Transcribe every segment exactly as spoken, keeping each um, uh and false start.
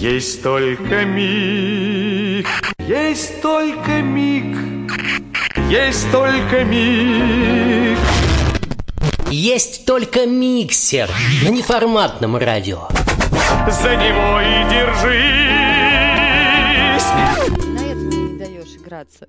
Есть только миг, есть только миг, есть только миг. Есть только миксер на неформатном радио. За него и держись. На это ты не даешь играться.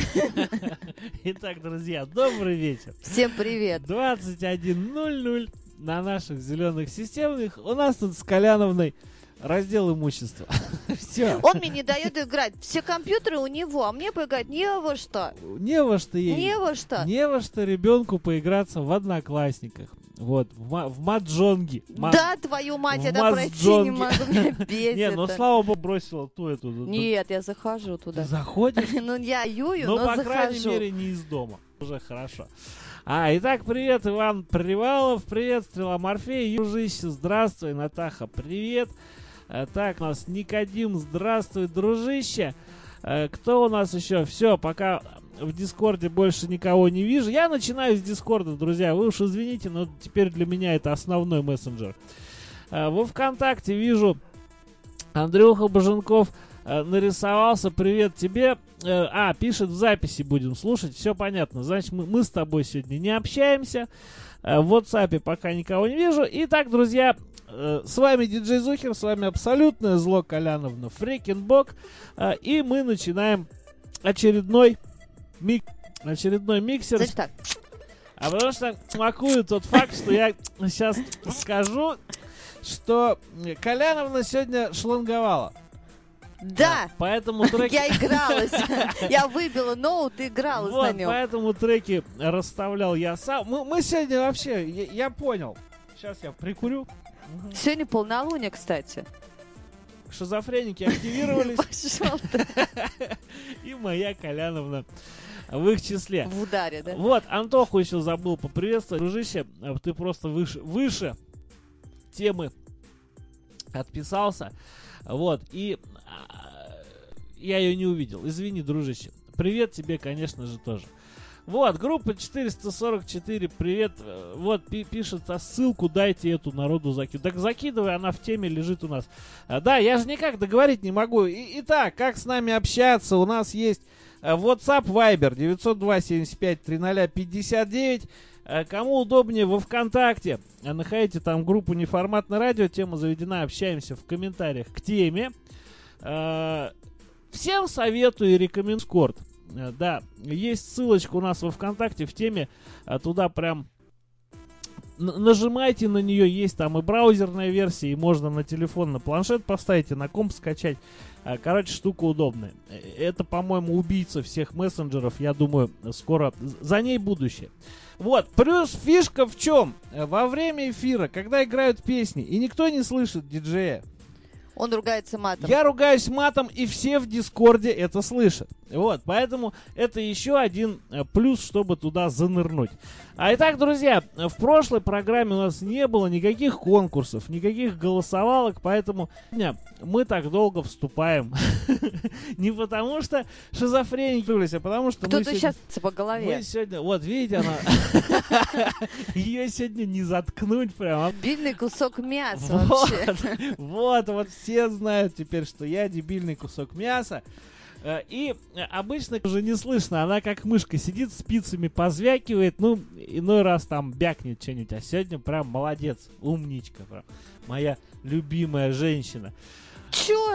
Итак, друзья, добрый вечер. Всем привет. двадцать один ноль ноль на наших зеленых системных. У нас тут с Коляновной раздел имущества. Все. Он мне не дает играть. Все компьютеры у него, а мне поиграть не во что. Не во что ей. Не во что. Не во что ребенку поиграться в Одноклассниках. Вот, в, ма- в маджонги. Ма- Да, твою мать, в это пройти не мазджонге. могу, меня бесит. Не, ну это. слава богу, бросила ту эту. Нет, я захожу Ты туда. заходишь? Ну, я юю, Ну, но по крайней захожу. мере, не из дома. Уже хорошо. А, итак, привет, Иван Привалов, привет, Стрела Морфей, Южище, здравствуй, Натаха, привет. А, так, у нас Никодим, здравствуй, дружище. А, кто у нас еще? Все, пока в Дискорде больше никого не вижу. Я начинаю с Дискорда, друзья, вы уж извините, но теперь для меня это основной мессенджер. А, во ВКонтакте вижу Андрюха Боженков э, нарисовался. Привет тебе. Э, а, пишет, в записи будем слушать. Все понятно. Значит, мы, мы с тобой сегодня не общаемся. Э, в WhatsApp пока никого не вижу. Итак, друзья, э, с вами диджей Зухер, с вами абсолютное зло Коляновна Фрикенбок. Э, и мы начинаем очередной, мик, очередной миксер. Значит так. А потому что смакую тот факт, что я сейчас скажу, что Коляновна сегодня шланговала. Да, Поэтому треки... я игралась. Я выбила ноут и игралась Вот, на нем. поэтому треки расставлял я сам. Мы, мы сегодня вообще, я, я понял. Сейчас я прикурю. Мгм. Сегодня полнолуние, кстати. Шизофреники активировались. Пошел ты И моя Коляновна в их числе. в ударе, да? Вот, Антоху еще забыл поприветствовать. Дружище, ты просто выше, выше темы отписался. Вот, и а, я ее не увидел. Извини, дружище. Привет тебе, конечно же, тоже. Вот, группа четыреста сорок четыре, привет. Вот, пи- пишет, а ссылку дайте эту народу закидывать. Так закидывай, она в теме лежит у нас. А, да, я же никак договорить не могу. И- итак, как с нами общаться? У нас есть а, WhatsApp, Viber девятьсот два семьдесят пять тридцать пятьдесят девять. А, кому удобнее, во ВКонтакте. А, находите там группу «Неформатное радио». Тема заведена, общаемся в комментариях к теме. А, всем советую и рекомендую Дискорд. А, да, есть ссылочка у нас во ВКонтакте в теме. А, туда прям н- нажимайте на нее. Есть там и браузерная версия, и можно на телефон, на планшет поставить, и на комп скачать. А, короче, штука удобная. Э, Это, по-моему, убийца всех мессенджеров. Я думаю, скоро за ней будущее. Вот, плюс фишка в чем? Во время эфира, когда играют песни, и никто не слышит диджея, Он ругается матом. я ругаюсь матом, и все в Дискорде это слышат. Вот, поэтому это еще один э, плюс, чтобы туда занырнуть. А итак, друзья, в прошлой программе у нас не было никаких конкурсов, никаких голосовалок, поэтому сегодня мы так долго вступаем. Не потому что шизофреники, а потому что мы Кто-то сегодня... сейчас по голове. Мы сегодня, вот видите, она, ее сегодня не заткнуть прям. Дебильный кусок мяса Вот, вообще. вот, вот все знают теперь, что я дебильный кусок мяса. Э, И э, обычно уже не слышно, она как мышка сидит, спицами позвякивает, ну, иной раз там бякнет что-нибудь, а сегодня прям молодец, умничка, прям, моя любимая женщина. Чё?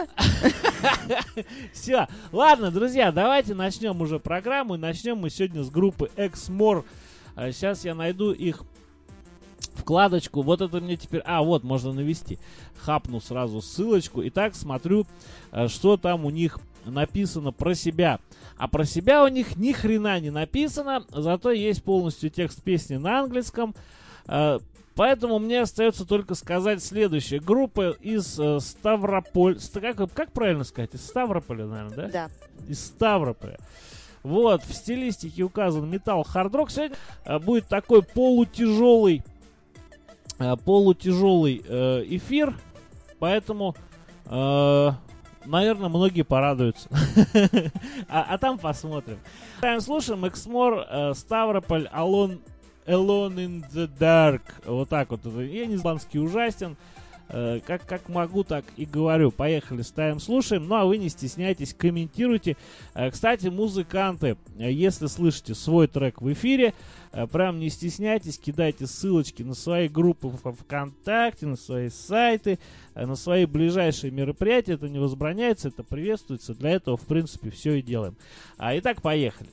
Все, ладно, друзья, давайте начнем уже программу. Начнем мы сегодня с группы Exmore. Сейчас я найду их вкладочку. Вот это мне теперь... А, вот, можно навести. Хапну сразу ссылочку. Итак, смотрю, э, что там у них написано про себя. А про себя у них ни хрена не написано. Зато есть полностью текст песни на английском. Э, Поэтому мне остается только сказать следующее. Группа из э, Ставрополя. Ста- как, как правильно сказать? Из Ставрополя, наверное, да? Да. Из Ставрополя. Вот, в стилистике указан металл, хард-рок. Сегодня э, будет такой полутяжелый, э, полутяжелый э, эфир. Поэтому, э, наверное, многие порадуются. а, а там посмотрим. Слушаем Exmore, э, Ставрополь, Alone... Alone in the Dark. Вот так вот. Я не испанский ужасен. Э, как, как могу, так и говорю. Поехали, ставим, слушаем. Ну, а вы не стесняйтесь, комментируйте. Э, кстати, музыканты, э, если слышите свой трек в эфире, э, прям не стесняйтесь, кидайте ссылочки на свои группы в ВКонтакте, на свои сайты, э, на свои ближайшие мероприятия. Это не возбраняется, это приветствуется. Для этого, в принципе, все и делаем. А, итак, поехали.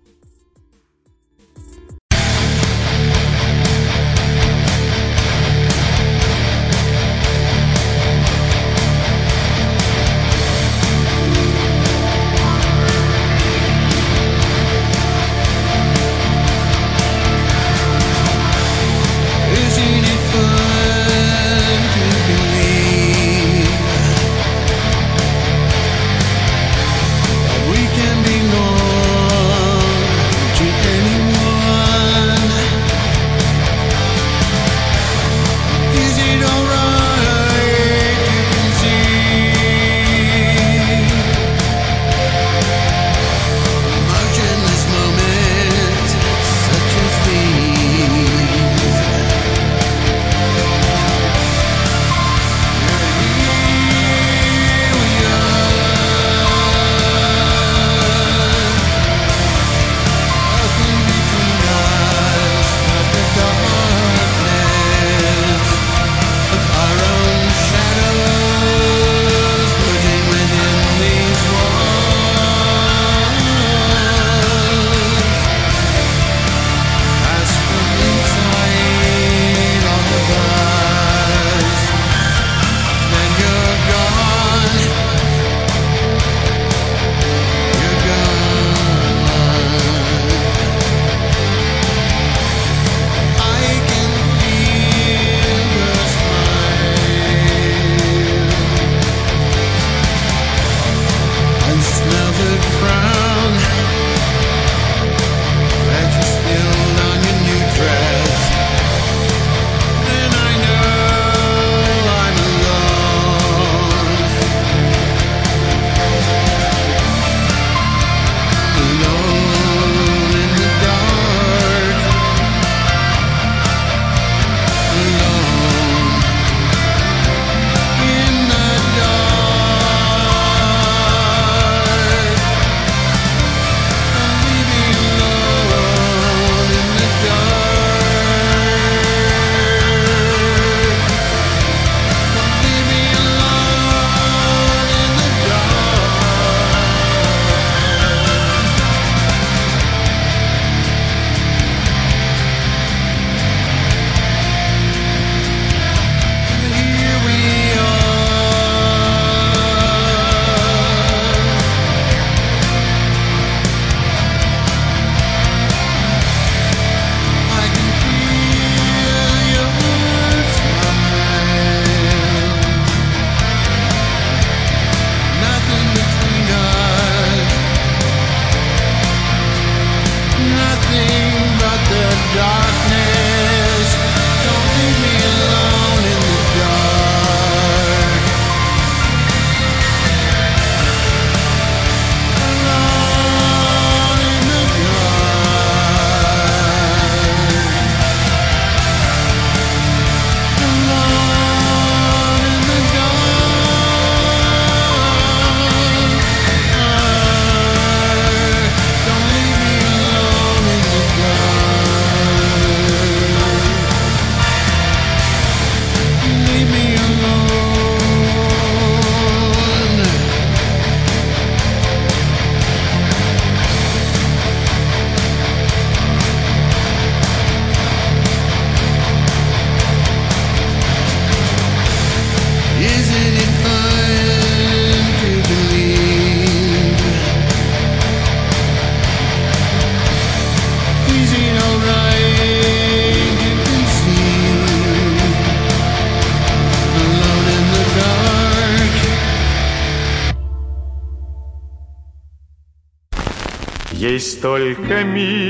Есть только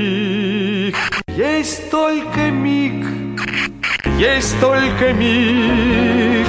миг, есть только миг, есть только миг.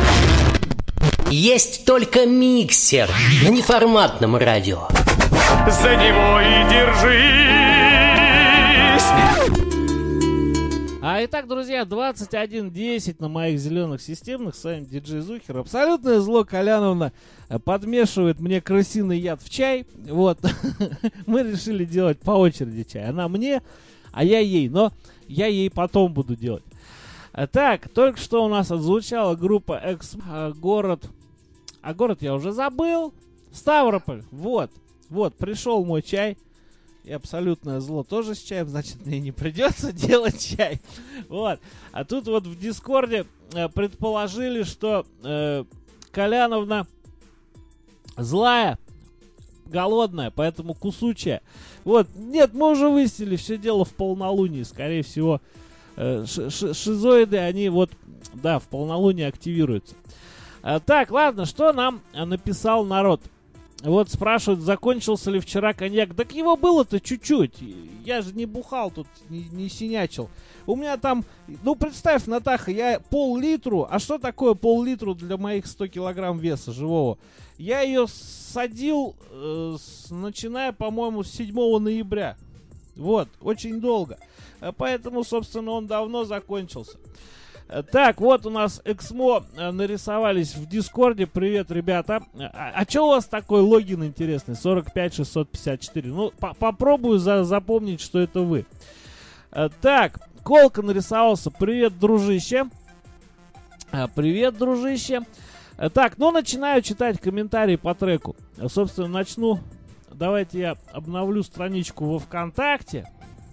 Есть только миксер на неформатном радио. За него и держись. А А, итак, друзья, двадцать один десять на моих зеленых системных. С вами диджей Зухер. Абсолютное зло Коляновна подмешивает мне крысиный яд в чай. Вот. Мы решили делать по очереди чай. Она мне, а я ей. Но я ей потом буду делать. Так, только что у нас отзвучала группа X город. А город я уже забыл. Ставрополь. Вот. Вот, пришел мой чай. И абсолютное зло тоже с чаем, значит, мне не придется делать чай. Вот. А тут вот в Дискорде э, предположили, что э, Коляновна злая, голодная, поэтому кусучая. Вот. Нет, мы уже выяснили, все дело в полнолунии. Скорее всего, э, шизоиды, они вот, да, в полнолуние активируются. А, так, ладно, что нам написал народ? Вот спрашивают, закончился ли вчера коньяк. Так его было-то чуть-чуть. Я же не бухал тут, не, не синячил. У меня там, ну представь, Натаха, я пол-литру. А что такое пол-литру для моих сто килограмм веса живого? Я ее садил, э, с, начиная, по-моему, с седьмого ноября. Вот, очень долго. Поэтому, собственно, он давно закончился. Так, вот у нас Эксмо нарисовались в Дискорде. Привет, ребята. А, а что у вас такой логин интересный? сорок пять шестьсот пятьдесят четыре. Ну, по попробую за запомнить, что это вы. Так, Колка нарисовался. Привет, дружище. Привет, дружище. Так, ну, начинаю читать комментарии по треку. Собственно, начну. Давайте я обновлю страничку во ВКонтакте.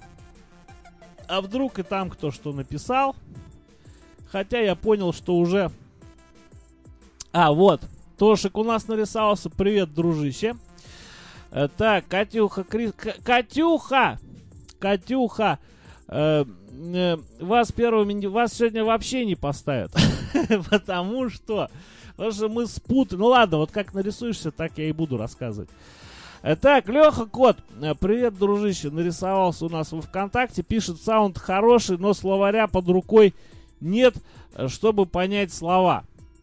А вдруг и там кто что написал. Хотя я понял, что уже... А, вот. Тошик у нас нарисовался. Привет, дружище. Э, так, Катюха, Крис... К- Катюха! Катюха! Э, э, вас первыми... Вас сегодня вообще не поставят. Потому что... Потому что мы спутали. Ну ладно, вот как нарисуешься, так я и буду рассказывать. Так, Леха Кот, привет, дружище, нарисовался у нас во ВКонтакте. Пишет, саунд хороший, но словаря под рукой нет, чтобы понять слова.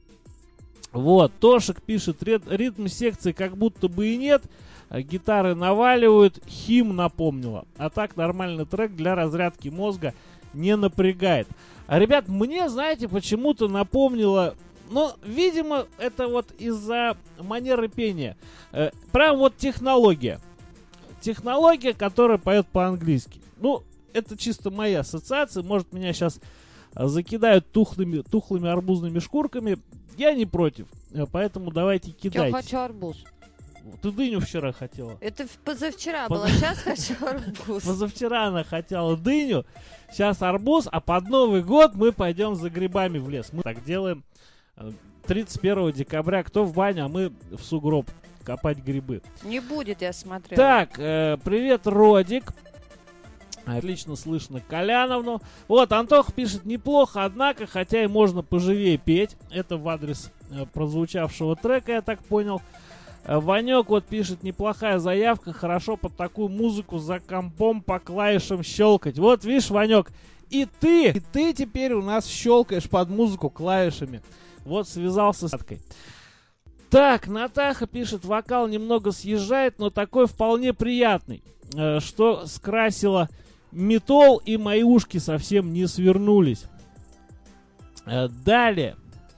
Вот, Тошек пишет, ритм секции как будто бы и нет. Гитары наваливают, Хим напомнила. А так нормальный трек для разрядки мозга, не напрягает. А, ребят, мне, знаете, почему-то напомнило... Ну, видимо, это вот из-за манеры пения. Э, прям вот технология. Технология, которая поет по-английски. Ну, это чисто моя ассоциация. Может, меня сейчас закидают тухлыми, тухлыми арбузными шкурками. Я не против. Поэтому давайте кидайте. Я хочу арбуз. Ты дыню вчера хотела. Это позавчера было, сейчас хочу арбуз. Позавчера она хотела дыню, сейчас арбуз, а под Новый год мы пойдем за грибами в лес. Мы так делаем тридцать первого декабря. Кто в баню, а мы в сугроб копать грибы. Не будет, я смотрела. Так, э, привет, Родик. Отлично слышно Коляновну. Вот, Антох пишет, неплохо, однако, хотя и можно поживее петь. Это в адрес э, прозвучавшего трека, я так понял. Э, Ванек вот пишет, неплохая заявка, хорошо под такую музыку за компом по клавишам щелкать. Вот, видишь, Ванек, и ты, и ты теперь у нас щелкаешь под музыку клавишами. Вот, связался с Аткой. Так, Натаха пишет, вокал немного съезжает, но такой вполне приятный, э, что скрасило метол, и мои ушки совсем не свернулись. Э, далее.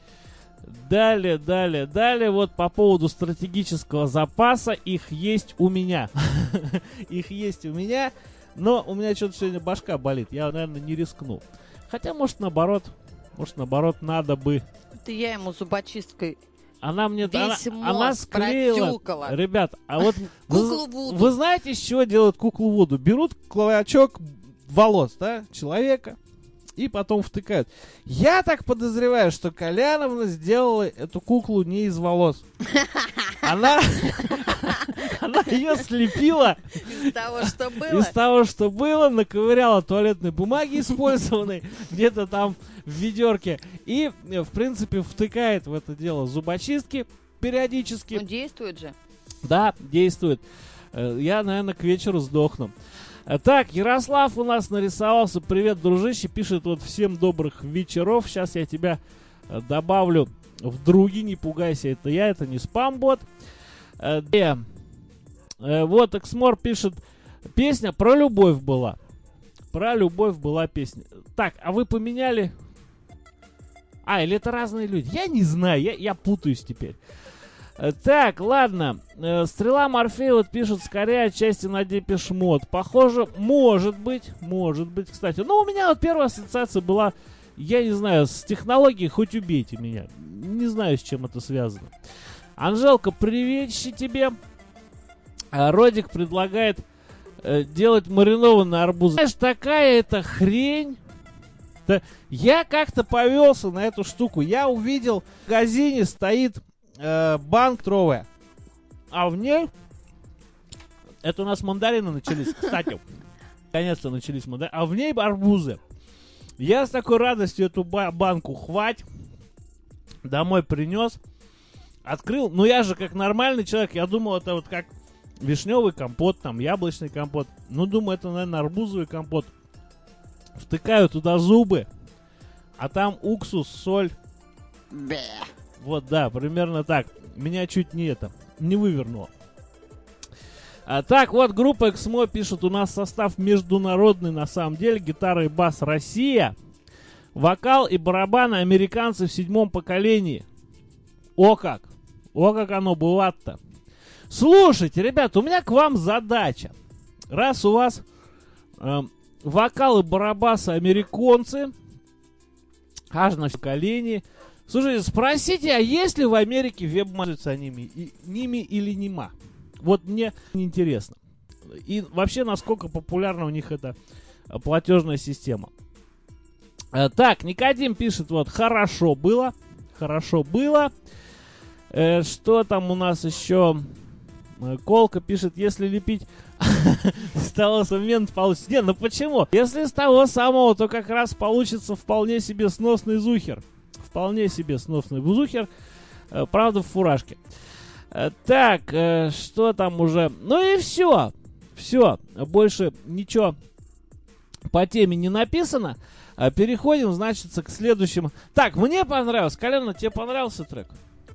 Далее, далее, далее. Вот по поводу стратегического запаса. Их есть у меня. Их есть у меня. Но у меня что-то сегодня башка болит. Я, наверное, не рискну. Хотя, может, наоборот. Может, наоборот, надо бы. Это я ему зубочисткой Она мне... весь Она, мозг она склеила. протюкала. Ребят, а вот... Куклу вы, Вуду. вы знаете, с чего делают куклу Вуду? Берут клочок волос, да, человека, и потом втыкают. Я так подозреваю, что Коляновна сделала эту куклу не из волос. Она... Она ее слепила Из того, что было. из того, что было, наковыряла туалетной бумаги использованной где-то там в ведерке и, в принципе, втыкает в это дело зубочистки периодически. Ну, действует же. Да, действует. Э, Я, наверное, к вечеру сдохну. Э, Так, Ярослав у нас нарисовался. Привет, дружище. Пишет вот всем добрых вечеров. Сейчас я тебя э, добавлю в други. Не пугайся, это я, это не спам-бот. Э, э, Вот, Эксмор пишет. Песня про любовь была. Про любовь была песня. Так, а вы поменяли... А, или это разные люди? Я не знаю, я, я путаюсь теперь. Так, ладно. Стрела Морфея вот пишет, скорее отчасти на Депеш Мод. Похоже, может быть, может быть, кстати. Но у меня вот первая ассоциация была, я не знаю, с технологией, хоть убейте меня. Не знаю, с чем это связано. Анжелка, приветище тебе. Родик предлагает э, делать маринованный арбуз. Знаешь, такая это хрень. Да, я как-то повелся на эту штуку. Я увидел, в магазине стоит э, банк тровая. А в ней... Это у нас мандарины начались, кстати. Наконец-то начались мандарины. А в ней арбузы. Я с такой радостью эту ба- банку хвать. Домой принес. Открыл. Ну я же как нормальный человек. Я думал, это вот как вишневый компот, там яблочный компот. Ну думаю, это, наверное, арбузовый компот. Втыкаю туда зубы, а там уксус, соль. Бе. Вот, да, примерно так. Меня чуть не это, не вывернуло. А, так, вот группа Эксмо пишет, у нас состав международный на самом деле. Гитара и бас Россия. Вокал и барабаны американцы в седьмом поколении. О как! О как оно бывает-то. Слушайте, ребята, у меня к вам задача. Раз у вас... Э, вокалы, барабасы, американцы. Аж на колени. Слушайте, спросите, а есть ли в Америке веб-мастер ними, и, ними или нема? Вот мне интересно. И вообще, насколько популярна у них эта платежная система. А, так, Никодим пишет, вот, хорошо было. Хорошо было. Э, что там у нас еще? Колка пишет, если лепить с того момента получится. Не, ну почему? Если с того самого, то как раз получится вполне себе сносный зухер. Вполне себе сносный зухер. Правда, в фуражке. Так, что там уже? Ну и все. Все. Больше ничего по теме не написано. Переходим, значит, к следующему. Так, мне понравилось. Коляна, тебе понравился трек?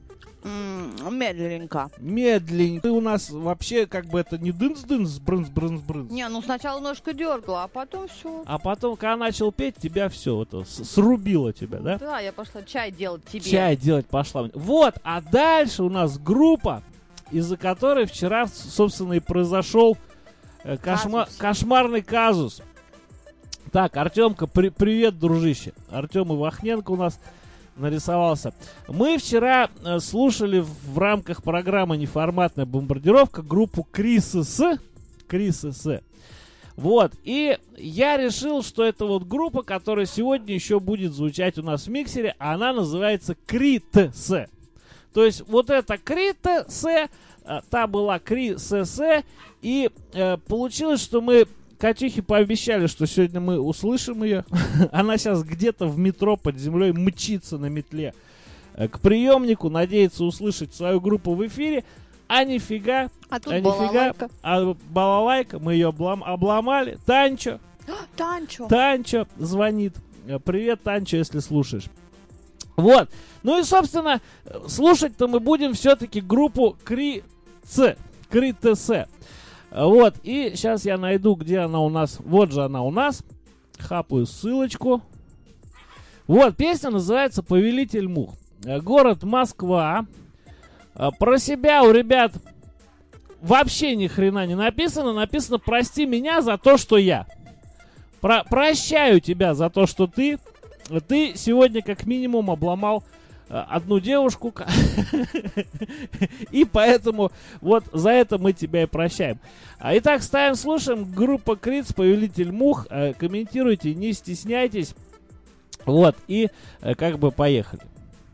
М, медленненько. Медленненько. Ты у нас вообще как бы это не дынс-дынс, брынс-брынс-брынс. Не, ну сначала немножко дергала, а потом все. А потом, когда начал петь, тебя все это с- срубило тебя, да? Да, я пошла чай делать тебе. Чай делать пошла. Вот, а дальше у нас группа, из-за которой вчера, собственно, и произошел э, кошма- Казус. кошмарный казус. Так, Артемка, при- привет, дружище. Артем Ивахненко у нас нарисовался. Мы вчера э, слушали в, в рамках программы «Неформатная бомбардировка» группу Крисис. Крисис. Вот. И я решил, что это вот группа, которая сегодня еще будет звучать у нас в миксере, а она называется Критс. То есть вот эта Критс, э, та была Крисис, и э, получилось, что мы Катюхе пообещали, что сегодня мы услышим ее. Она сейчас где-то в метро под землей мчится на метле к приемнику, надеется услышать свою группу в эфире. А нифига, А тут а нифига, балалайка. а балалайка, мы ее облам, обломали. Танчо, Танчо. Танчо звонит. Привет, Танчо, если слушаешь. Вот. Ну и, собственно, слушать-то мы будем все-таки группу Критс. Критс. Вот, и сейчас я найду, где она у нас. Вот же она у нас. Хапаю ссылочку. Вот, песня называется «Повелитель мух». Город Москва. Про себя у ребят вообще ни хрена не написано. Написано «Прости меня за то, что я». Про- прощаю тебя за то, что ты. Ты сегодня как минимум обломал одну девушку, и поэтому вот за это мы тебя и прощаем. Итак, ставим, слушаем. Группа Критс, «Повелитель мух». Комментируйте, не стесняйтесь. Вот, и как бы поехали.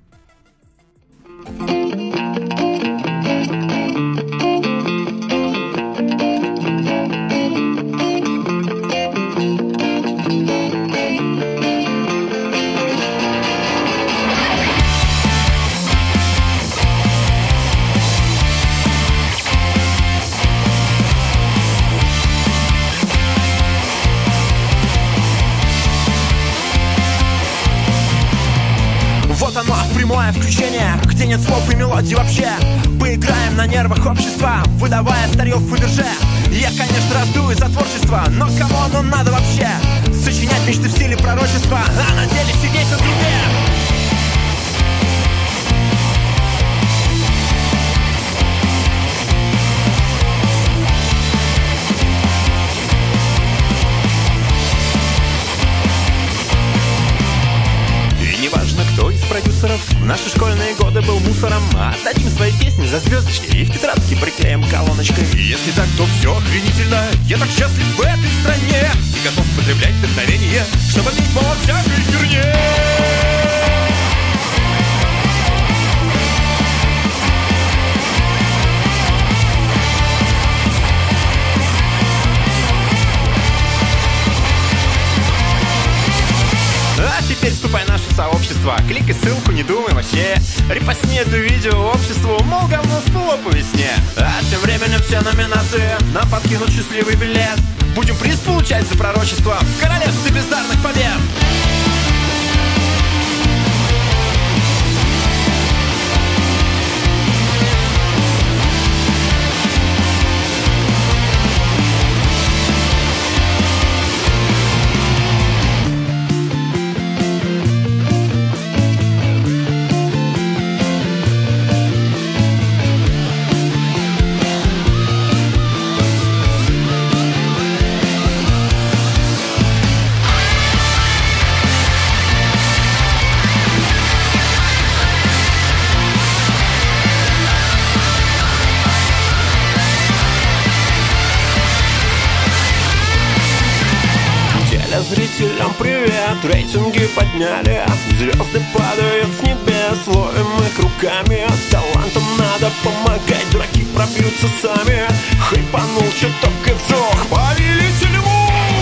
Вот оно, прямое включение, где нет слов и мелодий вообще. Поиграем на нервах общества, выдавая в тарелку Фаберже. Я, конечно, раздую за творчество, но кому оно надо вообще? Сочинять мечты в стиле пророчества, а на деле сидеть на трубе. Неважно, кто из продюсеров в наши школьные годы был мусором. Отдадим свои песни за звездочки и в тетрадки приклеим колоночкой. И если так, то все охренительно. Я так счастлив в этой стране и готов потреблять вдохновение, чтобы бить по всякой херне. А теперь вступай в наше сообщество. Кликай ссылку, не думай вообще. Репостни это видео обществу, мол, говно всплыло по весне. А тем временем все номинации нам подкинут счастливый билет. Будем приз получать за пророчество в королевстве бездарных побед. Зрителям привет, рейтинги подняли, звезды падают с небес, ловим их руками. Талантам надо помогать, дураки пробьются сами. Хайпанул чуток и вжох, повелитель мух.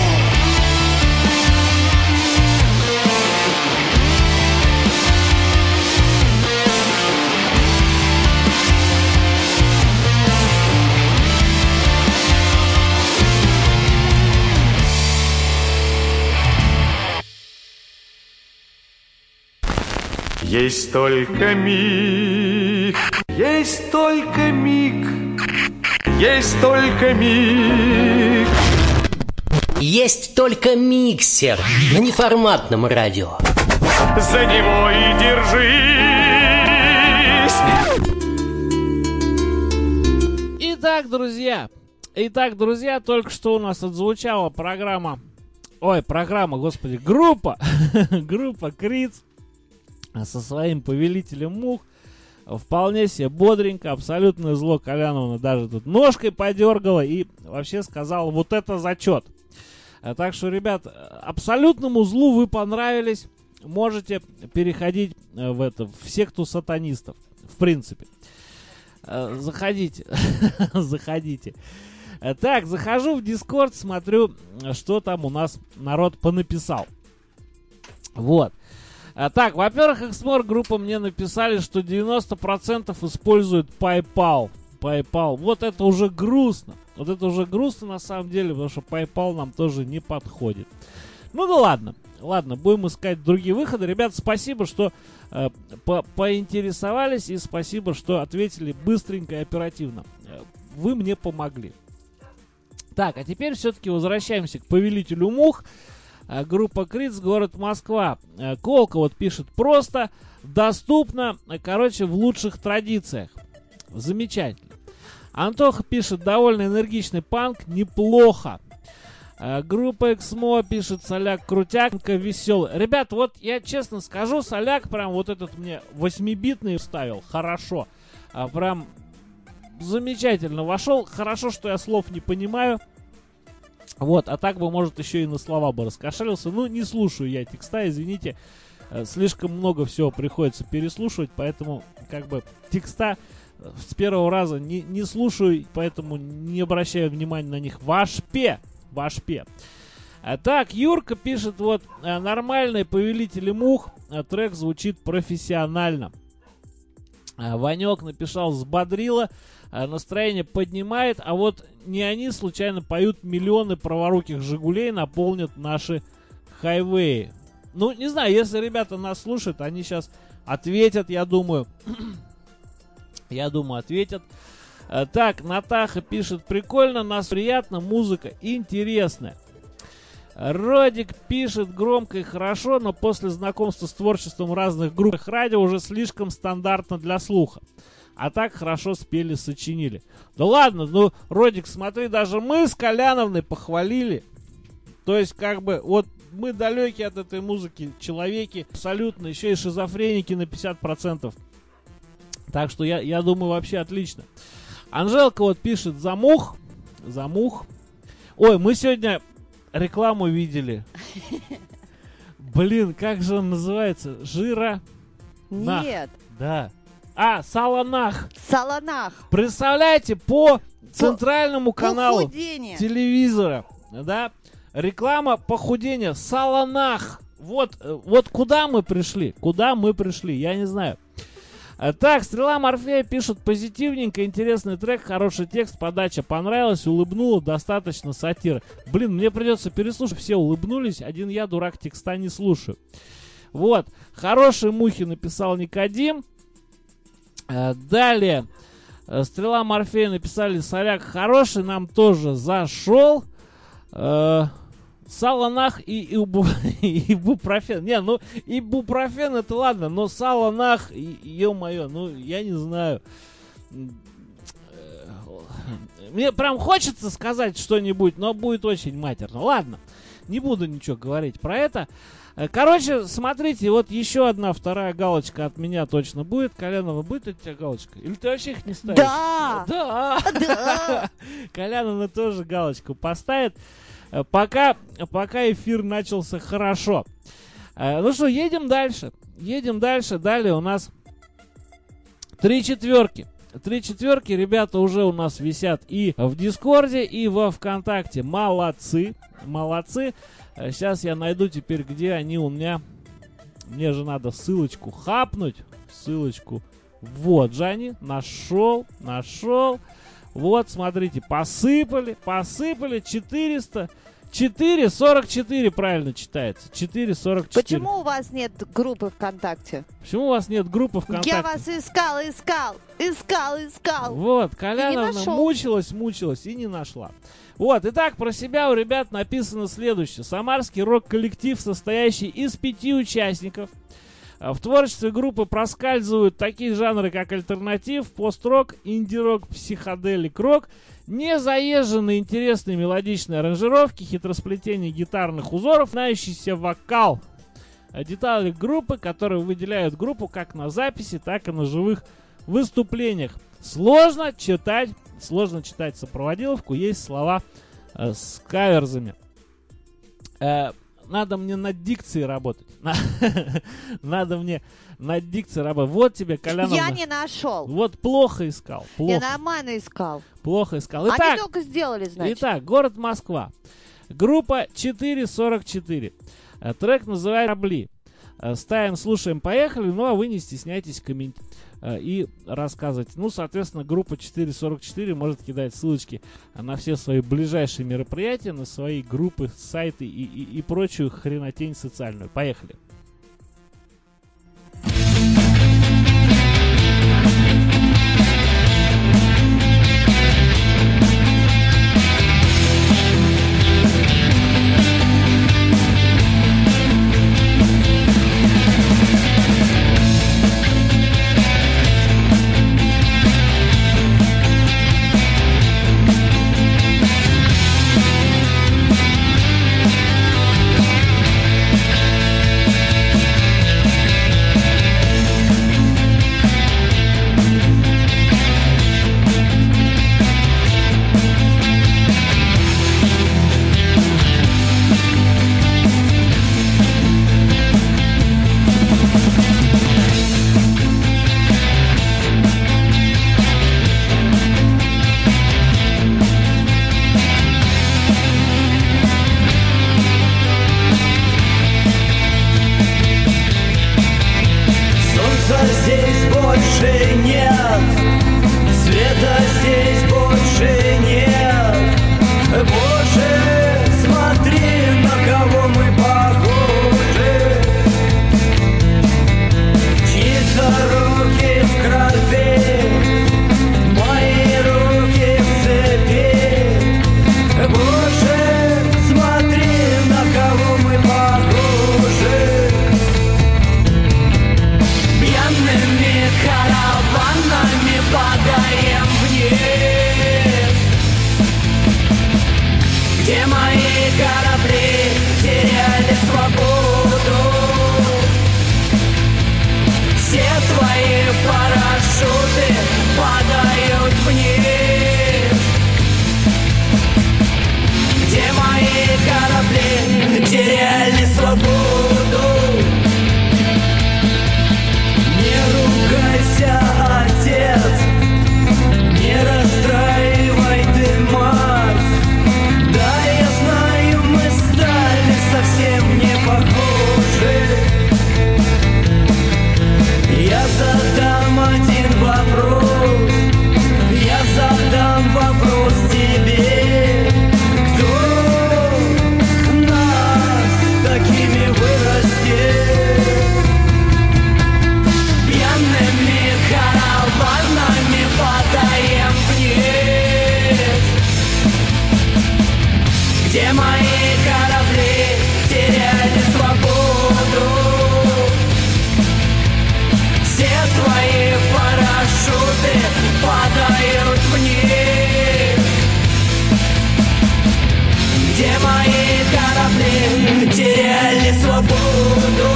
Есть только миг, есть только миг, есть только миг. Есть только миксер на неформатном радио. За него и держись. Итак, друзья, итак, друзья, только что у нас отзвучала программа, ой, программа, господи, группа, группа Криц со своим повелителем мух. Вполне себе бодренько, абсолютное зло Коляновна даже тут ножкой подергала и вообще сказала: вот это зачет. Так что, ребят, абсолютному злу вы понравились. Можете переходить в это, в секту сатанистов. В принципе. Заходите. Заходите. Так, захожу в Discord, смотрю, что там у нас народ понаписал. Вот. А, так, во-первых, Эксмор группа мне написали, что девяносто процентов используют PayPal. PayPal. Вот это уже грустно. Вот это уже грустно на самом деле, потому что PayPal нам тоже не подходит. Ну да ладно. Ладно, будем искать другие выходы. Ребят, спасибо, что э, по поинтересовались, и спасибо, что ответили быстренько и оперативно. Вы мне помогли. Так, а теперь все-таки возвращаемся к повелителю мух. Группа Криц, город Москва. Колка вот пишет: просто, доступно, короче, в лучших традициях. Замечательно. Антоха пишет: довольно энергичный панк, неплохо. Группа Эксмо пишет: Соляк крутяк, веселый. Ребят, вот я честно скажу, Соляк прям вот этот мне восьмибитный вставил. Хорошо. Прям замечательно вошел. Хорошо, что я слов не понимаю. Вот, а так бы, может, еще и на слова бы раскошелился. Ну, не слушаю я текста, извините. Слишком много всего приходится переслушивать, поэтому, как бы, текста с первого раза не, не слушаю, поэтому не обращаю внимания на них. Вашпе! Вашпе. А так, Юрка пишет: вот, нормальные повелители мух, трек звучит профессионально. Ванек написал: взбодрило, настроение поднимает, а вот не они случайно поют «Миллионы праворуких Жигулей наполнят наши хайвеи». Ну, не знаю, если ребята нас слушают, они сейчас ответят, я думаю. Я думаю, ответят. Так, Натаха пишет: прикольно, нас приятно, музыка интересная. Родик пишет громко и хорошо, но после знакомства с творчеством разных групп радио уже слишком стандартно для слуха. А так хорошо спели, сочинили. Да ладно, ну, Родик, смотри, даже мы с Коляновной похвалили. То есть, как бы, вот мы далекие от этой музыки человеки, абсолютно, еще и шизофреники на пятьдесят процентов. Так что я, я думаю, вообще отлично. Анжелка вот пишет: замух, замух. Ой, мы сегодня рекламу видели. Блин, как же он называется? Жира? Нах. Нет. Да. А, Саланах. Саланах. Представляете, по центральному каналу Похудение. телевизора, да, реклама похудения. Саланах. Вот, вот куда мы пришли? Куда мы пришли? Я не знаю. Так, Стрела Морфея пишет: позитивненько, интересный трек, хороший текст, подача понравилась, улыбнула, достаточно сатиры. Блин, мне придется переслушать, все улыбнулись, один я, дурак, текста не слушаю. Вот, хорошие мухи написал Никодим. Далее, Стрела Морфея написали: соляк хороший, нам тоже зашел. Саланах и, и, и ибупрофен. Не, ну ибупрофен это ладно, но саланах, ё-моё, ну я не знаю. Мне прям хочется сказать что-нибудь, но будет очень матерно. Ладно, не буду ничего говорить про это. Короче, смотрите, вот еще одна вторая галочка от меня точно будет. Колянова, будет у тебя галочка? Или ты вообще их не ставишь? Да! Да! Да! Колянова тоже галочку поставит. Пока, пока эфир начался хорошо. Ну что, едем дальше. Едем дальше. Далее у нас три четверки. Три четверки, ребята, уже у нас висят и в Дискорде, и во ВКонтакте. Молодцы. Молодцы. Сейчас я найду теперь, где они у меня. Мне же надо ссылочку хапнуть. Ссылочку. Вот же они. Нашел. Нашел. Вот, смотрите, посыпали, посыпали, четыреста, четыре сорок четыре правильно читается, четыре сорок четыре. Почему у вас нет группы ВКонтакте? Почему у вас нет группы ВКонтакте? Я вас искал, искал, искал, искал. Вот, Коляновна мучилась, мучилась и не нашла. Вот, итак, про себя у ребят написано следующее. Самарский рок-коллектив, состоящий из пяти участников. В творчестве группы проскальзывают такие жанры, как альтернатив, пост-рок, инди-рок, психоделик-рок, незаезженные интересные мелодичные аранжировки, хитросплетение гитарных узоров, знающийся вокал. Детали группы, которые выделяют группу как на записи, так и на живых выступлениях. Сложно читать, сложно читать сопроводиловку, есть слова э, с каверзами. Э, Надо мне над дикцией работать. Надо мне над дикцией работать. Вот тебе, Коляновна. Я не нашел. Вот плохо искал. Плохо. Я нормально искал. Плохо искал. Итак, Итак, они только сделали, значит. Итак, город Москва. Группа четыре сорок четыре. Трек называется «Корабли». Ставим, слушаем, поехали. Ну, а вы не стесняйтесь комментировать и рассказывать. Ну, соответственно, группа четыре сорок четыре может кидать ссылочки на все свои ближайшие мероприятия, на свои группы, сайты и, и, и прочую хренотень социальную. Поехали. Боже, смотри на парашюты падают вниз. Где мои корабли теряли свободу? Не ругайся, отец, не расстраивай ты мать. Да, я знаю, мы стали совсем не похожи. Я задам один вопрос, я задам вопрос тебе. Кто нас такими вырастет? Пьяными караванами падаем вниз. Где мои корабли теряли свободу? Все твои парашюты падают вниз. Где мои корабли теряли свободу?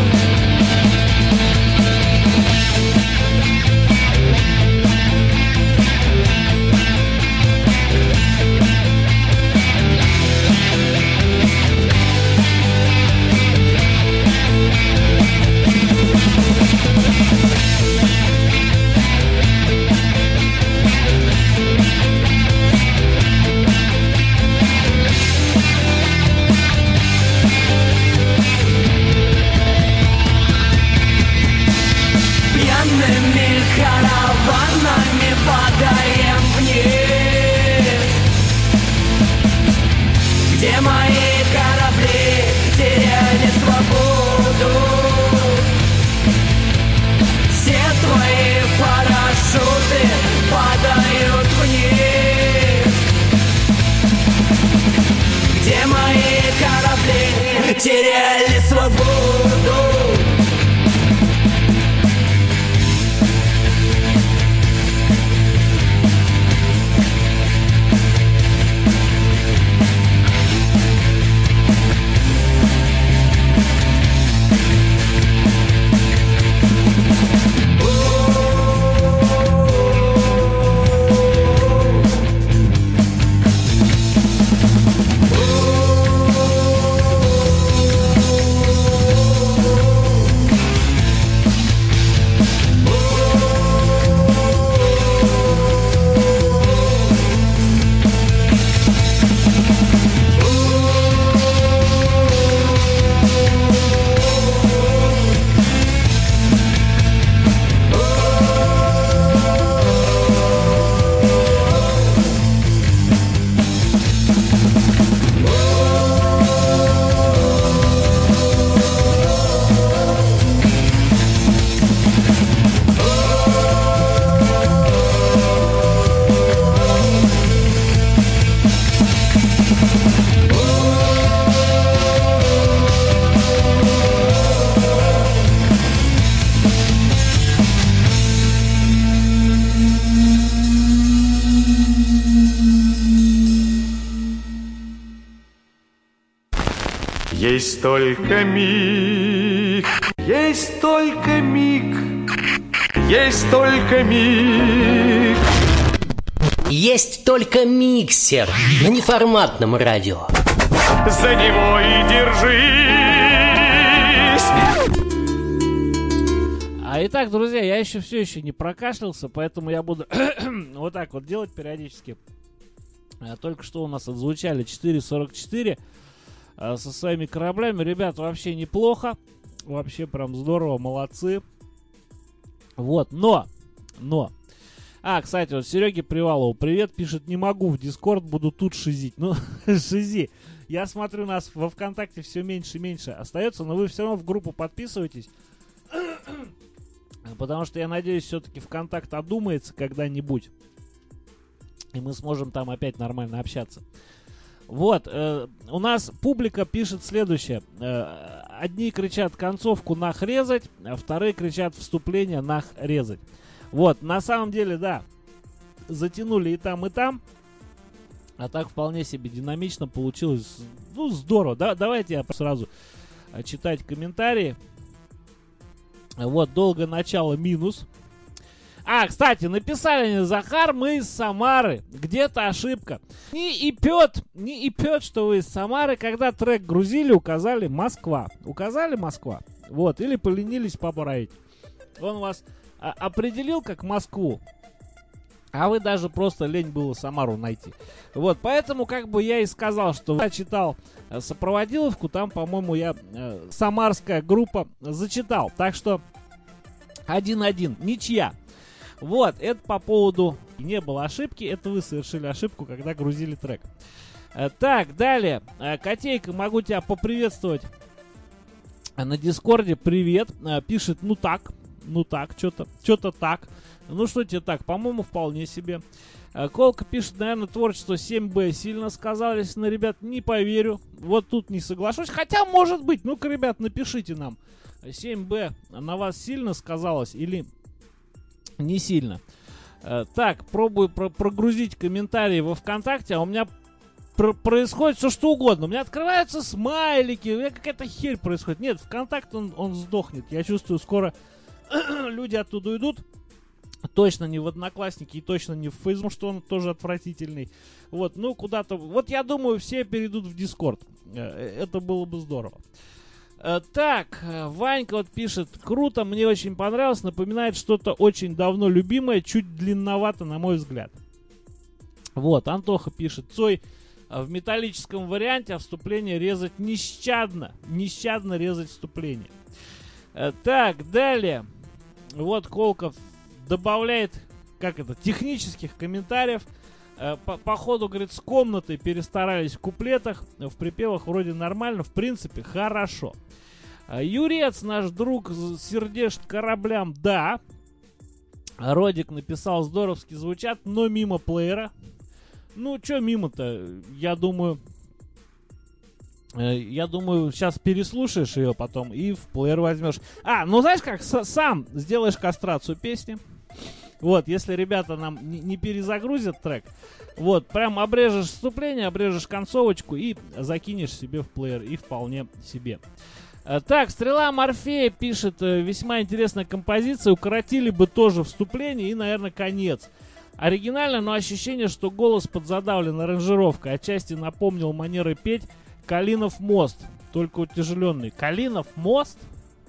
Пьяными караванами падаем вниз. Где мои корабли теряли свободу? Все твои парашюты падают вниз. Где мои корабли теряли свободу? Есть только миг, есть только миг, есть только миг. Есть только миксер на неформатном радио. За него и держись. А итак, друзья, я еще все еще не прокашлялся, поэтому я буду вот так вот делать периодически. Только что у нас отзвучали четыре сорок четыре со своими кораблями. Ребят, вообще неплохо. Вообще прям здорово, молодцы. Вот, но, но. А, кстати, вот Сереге Привалову привет, пишет: не могу в Дискорд, буду тут шизить. Ну, шизи. Я смотрю, нас во ВКонтакте все меньше и меньше остается, но вы все равно в группу подписывайтесь. Потому что я надеюсь, все-таки ВКонтакт одумается когда-нибудь. И мы сможем там опять нормально общаться. Вот, э, у нас публика пишет следующее. Э, одни кричат концовку нах резать, а вторые кричат вступление нах резать. Вот, на самом деле, да, затянули и там, и там. А так вполне себе динамично получилось. Ну, здорово. Да, давайте я сразу читать комментарии. Вот, долгое начало минус. А, кстати, написали они: Захар, мы из Самары. Где-то ошибка. Не и пёт, не и пёт, что вы из Самары. Когда трек грузили, указали Москва. Указали Москва. Вот, или поленились поправить. Он вас а, определил как Москву. А вы даже просто лень было Самару найти. Вот, поэтому как бы я и сказал, что я читал э, сопроводиловку, там, по-моему, я э, самарская группа зачитал. Так что один-один, ничья. Вот, это по поводу не было ошибки, это вы совершили ошибку, когда грузили трек. Э, так, далее. Э, Котейка, могу тебя поприветствовать на Дискорде. Привет. Э, пишет, ну так, ну так, что-то, что-то так. Ну что тебе так, по-моему, вполне себе. Колка пишет, наверное, творчество семь бэ сильно сказались на ребят. Не поверю. Вот тут не соглашусь. Хотя, может быть. Ну-ка, ребят, напишите нам. семь бэ на вас сильно сказалось или не сильно? Так, пробую про- прогрузить комментарии во ВКонтакте. А у меня пр- происходит все что угодно. У меня открываются смайлики. У меня какая-то херь происходит. Нет, ВКонтакт он, он сдохнет. Я чувствую, скоро люди оттуда уйдут. Точно не в Одноклассники и точно не в Фейсбук, что он тоже отвратительный. Вот, ну куда-то... Вот я думаю, все перейдут в Дискорд. Это было бы здорово. Так, Ванька вот пишет. Круто, мне очень понравилось. Напоминает что-то очень давно любимое. Чуть длинновато, на мой взгляд. Вот, Антоха пишет. Цой в металлическом варианте, а вступление резать нещадно. Нещадно резать вступление. Так, далее. Вот Колков добавляет, как это, технических комментариев. Э, по, по ходу, говорит, с комнатой перестарались в куплетах. В припевах вроде нормально, в принципе, хорошо. Э, Юрец, наш друг, сердечет кораблям, да. Родик написал, здоровски звучат, но мимо плеера. Ну, чё мимо-то? Я думаю... Э, я думаю, сейчас переслушаешь ее потом и в плеер возьмешь. А, ну знаешь как, с- сам сделаешь кастрацию песни. Вот, если ребята нам не, не перезагрузят трек, вот, прям обрежешь вступление, обрежешь концовочку и закинешь себе в плеер, и вполне себе. А, так, Стрела Морфея пишет, весьма интересная композиция, укоротили бы тоже вступление и, наверное, конец. Оригинально, но ощущение, что голос подзадавлен аранжировкой, отчасти напомнил манеры петь Калинов мост, только утяжеленный. Калинов мост?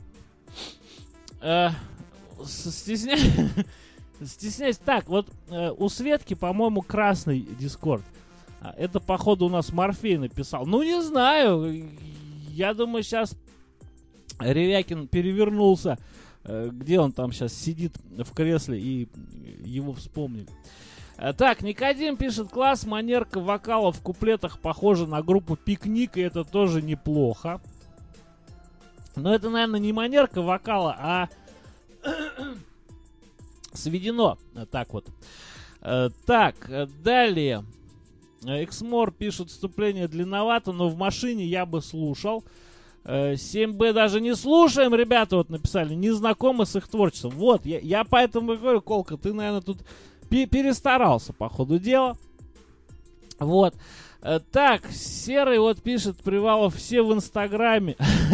Э, стесняюсь. Стесняюсь. Так, вот э, у Светки, по-моему, красный Дискорд. Это, походу, у нас Морфей написал. Ну, не знаю. Я думаю, сейчас Ревякин перевернулся. Э, где он там сейчас сидит в кресле, и его вспомнили. Э, так, Никодим пишет, класс, манерка вокала в куплетах похожа на группу Пикник, и это тоже неплохо. Но это, наверное, не манерка вокала, а... сведено. Так вот. Э, так, далее. Эксмор пишет, вступление длинновато, но в машине я бы слушал. Э, семь бэ даже не слушаем, ребята вот написали. Не знакомы с их творчеством. Вот, я, я поэтому говорю, Колка, ты, наверное, тут пе- перестарался по ходу дела. Вот. Э, так, Серый вот пишет, Привалов, все в Инстаграме.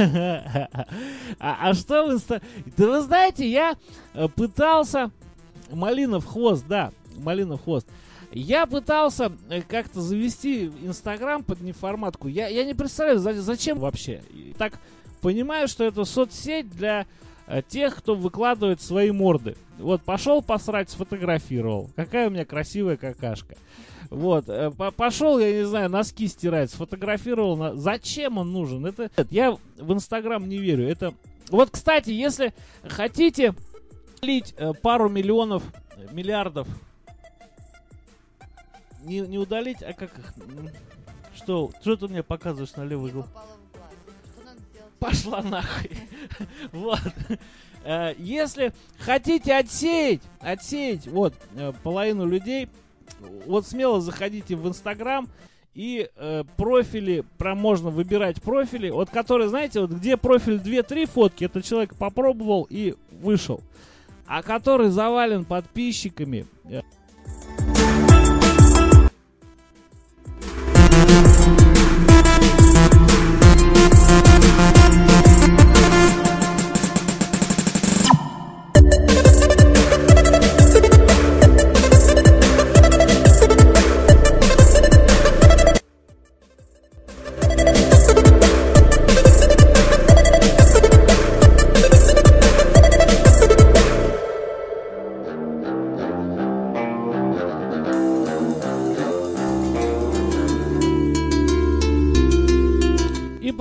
А что в Инстаграме? Да вы знаете, я пытался... Малинов хвост, да, Малинов хвост. Я пытался э, как-то завести Инстаграм под неформатку. Я, я не представляю, за, зачем вообще. И так понимаю, что это соцсеть для э, тех, кто выкладывает свои морды. Вот, пошел посрать, сфотографировал. Какая у меня красивая какашка. Вот, э, пошел, я не знаю, носки стирать, сфотографировал. На... Зачем он нужен? Это, это я в Инстаграм не верю. Это... Вот, кстати, если хотите... Лить э, пару миллионов, миллиардов. Не, не удалить, а как их? Что? Что ты мне показываешь на левый глаз? Пошла нахуй. Вот. Э, если хотите отсеять, отсеять, вот, э, половину людей, вот смело заходите в Инстаграм и э, профили, прям можно выбирать профили, вот которые, знаете, вот где профиль две-три фотки, этот человек попробовал и вышел. А который завален подписчиками.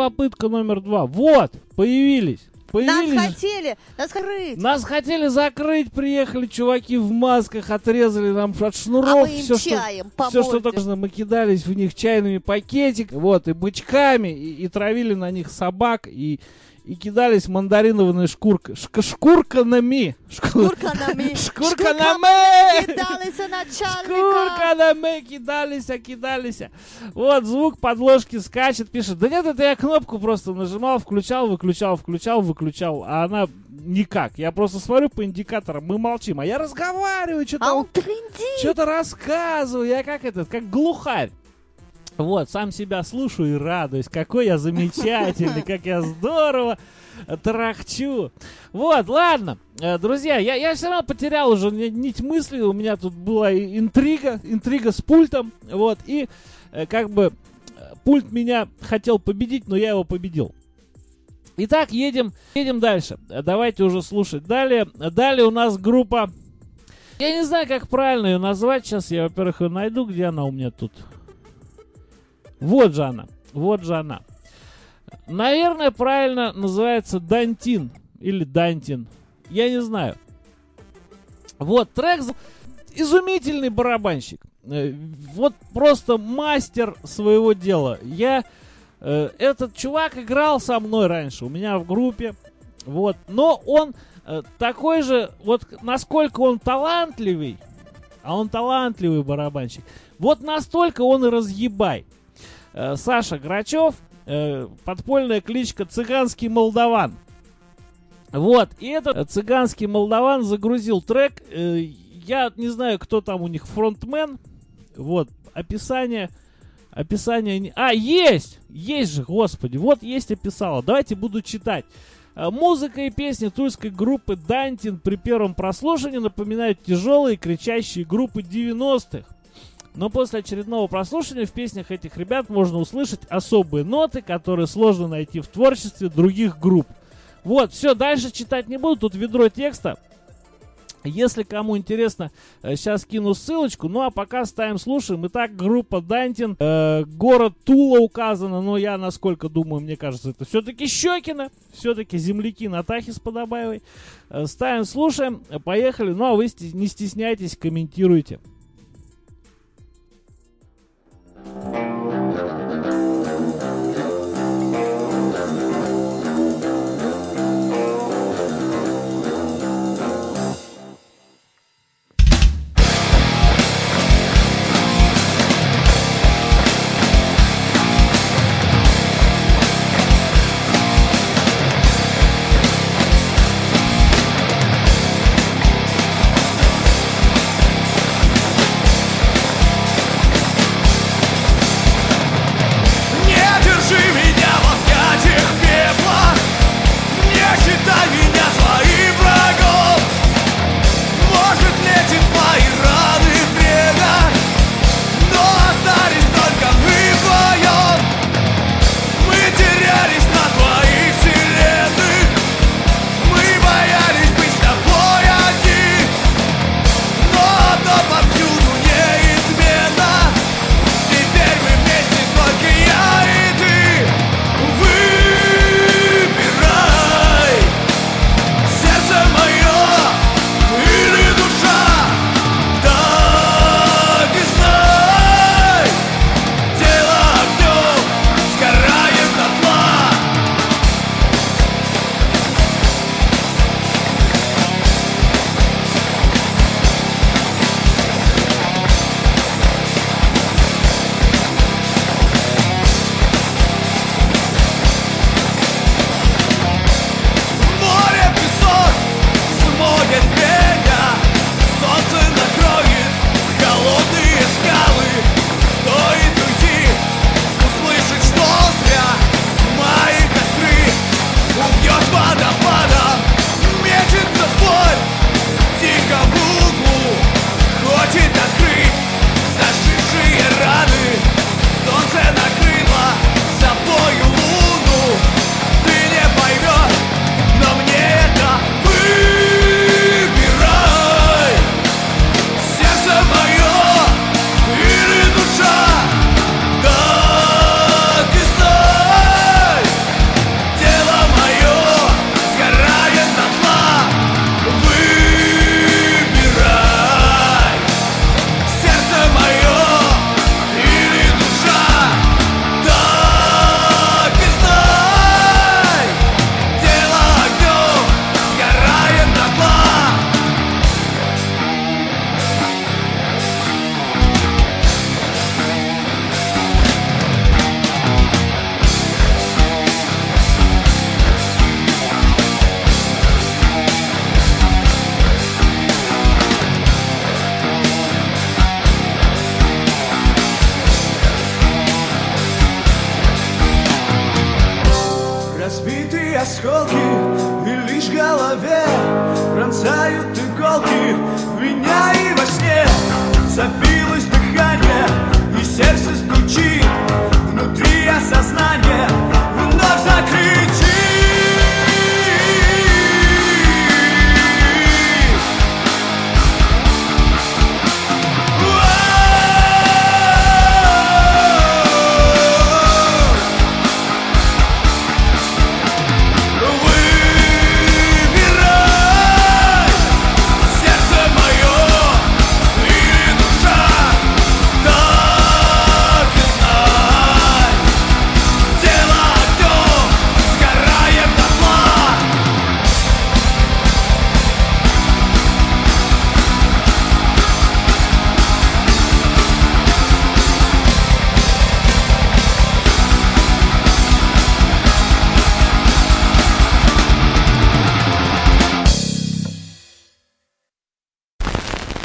попытка номер два. Вот, появились. Нас Появились. хотели, нас закрыть. Нас хотели закрыть, приехали чуваки в масках, отрезали нам от шнуров. А мы им все, чаем по все, что морде. только можно, мы кидались в них чайными пакетиками, вот, и бычками, и, и травили на них собак, и, и кидались мандариновыми шкурками. Шк, шкурканами. Шкурканами. Шкурканами. Кидались начальника. Шкурканами кидались, а кидались. Вот, звук подложки скачет, пишет. Да нет, это я кнопку просто нажимал, включал, выключал, включал, выключал. А она никак. Я просто смотрю по индикаторам, мы молчим. А я разговариваю, что-то А он трындит. что-то рассказываю. Я как этот, как глухарь. Вот, сам себя слушаю и радуюсь. Какой я замечательный, как я здорово тарахчу. Вот, ладно, э, друзья, я, я все равно потерял уже нить мысли. У меня тут была и интрига, интрига с пультом. Вот, и э, как бы пульт меня хотел победить, но я его победил. Итак, едем, едем дальше. Давайте уже слушать далее. Далее у нас группа... Я не знаю, как правильно ее назвать. Сейчас я, во-первых, ее найду. Где она у меня тут? Вот же она. Вот же она. Наверное, правильно называется Дантин. Или Дантин. Я не знаю. Вот трек. Изумительный барабанщик. Вот просто мастер своего дела. Я... Этот чувак играл со мной раньше. У меня в группе. Вот. Но он такой же... Вот насколько он талантливый. А он талантливый барабанщик. Вот настолько он и разъебай. Саша Грачев, э, подпольная кличка Цыганский Молдаван. Вот, и этот Цыганский Молдаван загрузил трек. Э, я не знаю, кто там у них фронтмен. Вот, описание. Описание... А, есть! Есть же, господи, вот есть описало. Давайте буду читать. Музыка и песни тульской группы Дантин при первом прослушивании напоминают тяжелые кричащие группы девяностых. Но после очередного прослушивания в песнях этих ребят можно услышать особые ноты, которые сложно найти в творчестве других групп. Вот, все, дальше читать не буду, тут ведро текста. Если кому интересно, сейчас кину ссылочку. Ну а пока ставим, слушаем. Итак, группа Дантин, э, город Тула указано, но я, насколько думаю, мне кажется, это все-таки Щекино, все-таки земляки Натахи с Подобаевой. Э, ставим, слушаем, поехали. Ну а вы не стесняйтесь, комментируйте. Thank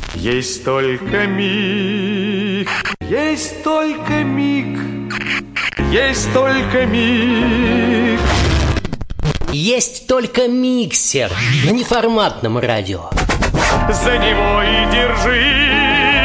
Есть только миг, есть только миг, есть только миг. Есть только миксер на неформатном радио. За него и держись.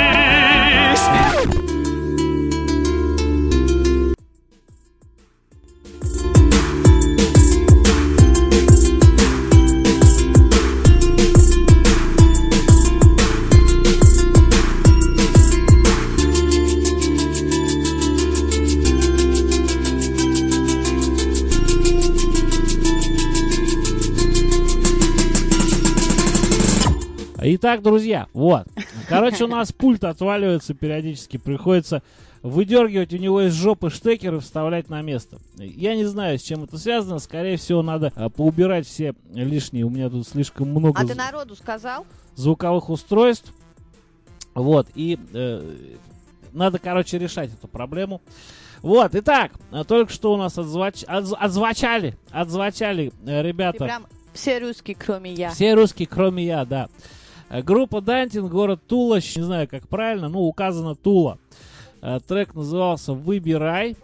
Итак, друзья, вот. Короче, у нас пульт отваливается периодически. Приходится выдергивать у него из жопы штекер и вставлять на место. Я не знаю, с чем это связано. Скорее всего, надо а, поубирать все лишние. У меня тут слишком много А ты народу сказал? звуковых устройств. Вот. И э, надо, короче, решать эту проблему. Вот. Итак, только что у нас отзвач... отз... отзвачали, отзвачали э, ребята. Ты прям все русские, кроме я. Все русские, кроме я, да. Группа Дантин, город Тула, не знаю, как правильно, но указано Тула. Трек назывался «Выбирай».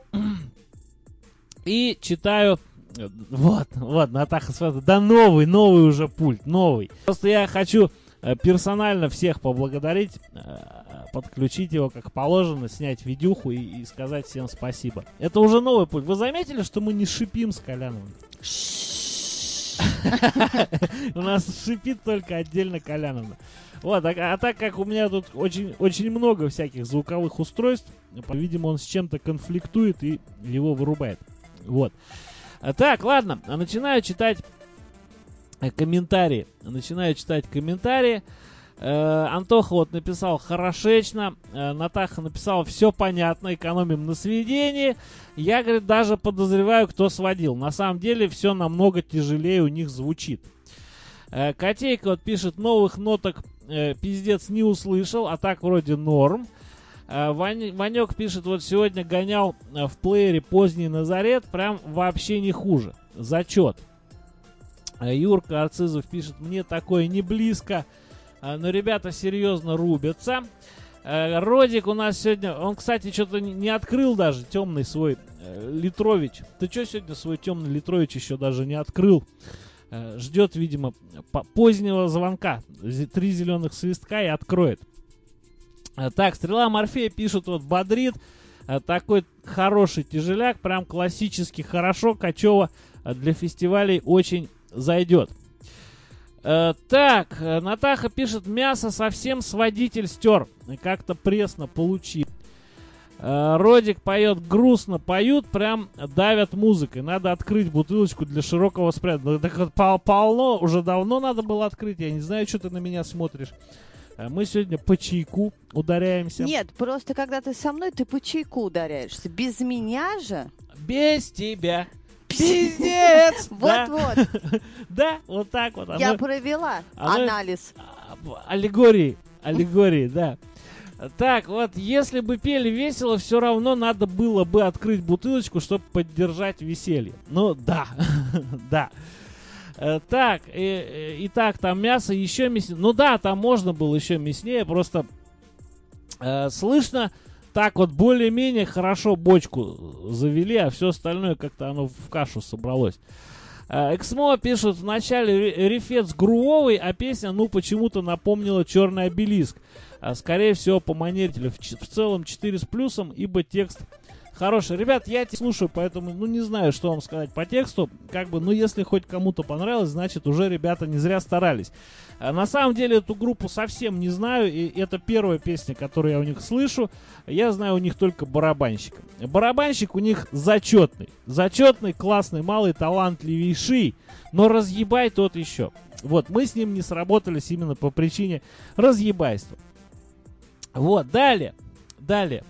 И читаю... Вот, вот, Натаха смотрит. Да новый, новый уже пульт, новый. Просто я хочу персонально всех поблагодарить, подключить его как положено, снять видюху и, и сказать всем спасибо. Это уже новый пульт. Вы заметили, что мы не шипим с Коляновым? У нас шипит только отдельно Коляновна. Вот, а, а так как у меня тут очень, очень много всяких звуковых устройств, видимо, он с чем-то конфликтует и его вырубает. Вот. Так, ладно, начинаю читать комментарии. Начинаю читать комментарии. Э, Антоха вот написал хорошечно. Э, Натаха написала все понятно, экономим на сведении. Я, говорит, даже подозреваю, кто сводил. На самом деле все намного тяжелее у них звучит. Э, Котейка вот пишет, новых ноток э, пиздец не услышал, а так вроде норм. Э, Вань, Ванек пишет, вот сегодня гонял э, в плеере поздний Назарет, прям вообще не хуже. Зачет. Э, Юрка Арцизов пишет, мне такое не близко. Но ребята серьезно рубятся. Родик у нас сегодня... Он, кстати, что-то не открыл даже темный свой э, Литрович. Ты что сегодня свой темный Литрович еще даже не открыл? Э, ждет, видимо, позднего звонка. Три зеленых свистка и откроет. Э, так, Стрела Морфея пишет, вот бодрит. Э, такой хороший тяжеляк. Прям классически хорошо. Качево э, для фестивалей очень зайдет. Uh, так, Натаха пишет, мясо совсем сводитель стер. Как-то пресно получил. Uh, Родик поет, грустно поют, прям давят музыкой. Надо открыть бутылочку для широкого спреда. Так вот, пол- полно, уже давно надо было открыть. Я не знаю, что ты на меня смотришь. Uh, мы сегодня по чайку ударяемся. Нет, просто когда ты со мной, ты по чайку ударяешься. Без меня же. Без тебя. Пиздец! Вот-вот. Да, вот так вот. Я провела анализ. Аллегории. Аллегории, да. Так, вот, если бы пели весело, все равно надо было бы открыть бутылочку, чтобы поддержать веселье. Ну, да. Да. Так, и, и так, там мясо еще мяснее. Ну да, там можно было еще мяснее, просто э, слышно, так вот более-менее хорошо бочку завели, а все остальное как-то оно в кашу собралось. Эксмо пишут, в начале рефец грувовый, а песня, ну, почему-то напомнила «Черный обелиск». Скорее всего, по манере. В целом четыре с плюсом, ибо текст хороший. Ребят, я тебя слушаю, поэтому, ну, не знаю, что вам сказать по тексту. Как бы, ну, если хоть кому-то понравилось, значит, уже ребята не зря старались. А на самом деле, эту группу совсем не знаю, и это первая песня, которую я у них слышу. Я знаю у них только барабанщика. Барабанщик у них зачетный. Зачетный, классный, малый, талантливейший, но разъебай тот еще. Вот, мы с ним не сработались именно по причине разъебайства. Вот, далее, далее.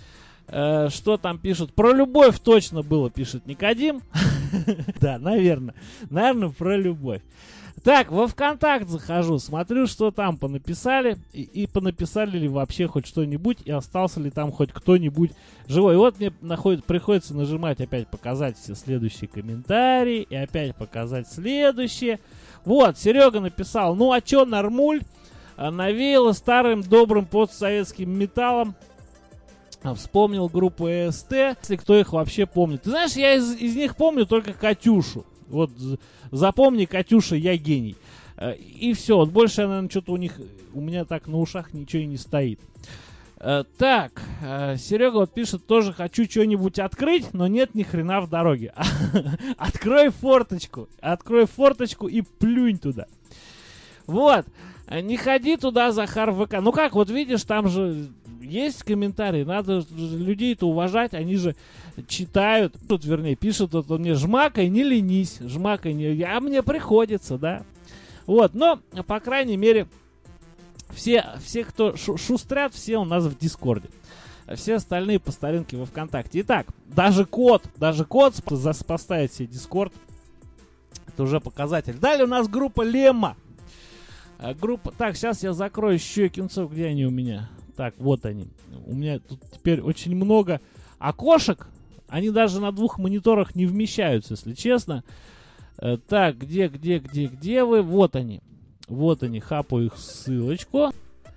Э, что там пишут? Про любовь точно было, пишет Никодим. Да, наверное. Наверное, про любовь. Так, во ВКонтакт захожу, смотрю, что там понаписали. И, и понаписали ли вообще хоть что-нибудь, и остался ли там хоть кто-нибудь живой. И вот мне находит, приходится нажимать опять показать все следующие комментарии. И опять показать следующие. Вот, Серега написал, ну а чё, нормуль? навеяло старым добрым постсоветским металлом. Вспомнил группу и эс ти, если кто их вообще помнит. Ты знаешь, я из, из них помню только Катюшу. Вот запомни, Катюша, я гений. И все, вот больше, наверное, что-то у них, у меня так на ушах ничего и не стоит. Так, Серега вот пишет, тоже хочу что-нибудь открыть, но нет ни хрена в дороге. Открой форточку, открой форточку и плюнь туда. Вот, не ходи туда, Захар, в ВК. Ну как, вот видишь, там же есть комментарии, надо людей-то уважать, они же читают, тут, вернее, пишут вот мне, жмакай, не ленись, жмакай, не... а мне приходится, да. Вот, но, по крайней мере, все, все кто шу- шустрят, все у нас в Дискорде. Все остальные по старинке во ВКонтакте. Итак, даже код, даже код поставить себе Дискорд, это уже показатель. Далее у нас группа Лемма. Группа, так, сейчас я закрою Щекинцев, где они у меня? Так, вот они. У меня тут теперь очень много окошек. Они даже на двух мониторах не вмещаются, если честно. Э, так, где, где, где, где вы? Вот они. Вот они. Хапаю их ссылочку.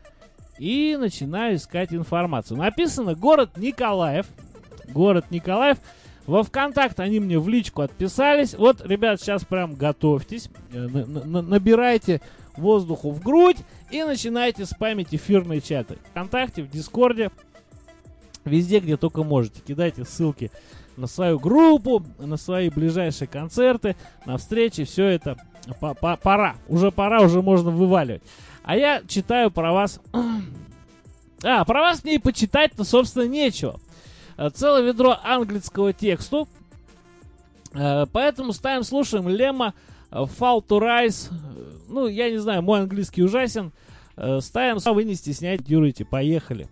И начинаю искать информацию. Написано город Николаев. Город Николаев. Во ВКонтакте они мне в личку отписались. Вот, ребят, сейчас прям готовьтесь. Э, на- на- набирайте воздуху в грудь и начинайте спамить эфирные чаты. ВКонтакте, в Дискорде, везде, где только можете. Кидайте ссылки на свою группу, на свои ближайшие концерты, на встречи. Все это пора. Уже пора, уже можно вываливать. А я читаю про вас... А, про вас мне и почитать-то, собственно, нечего. Целое ведро английского тексту. Поэтому ставим, слушаем Лемма, Fall to Rise. Ну, я не знаю, мой английский ужасен. Ставим, а вы не стесняйтесь, дюрите, поехали.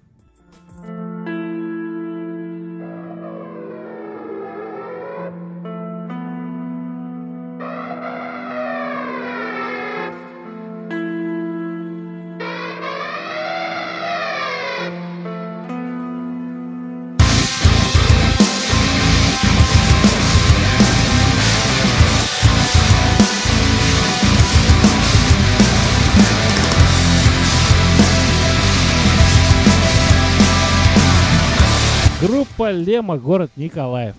Группа Лемма, город Николаев.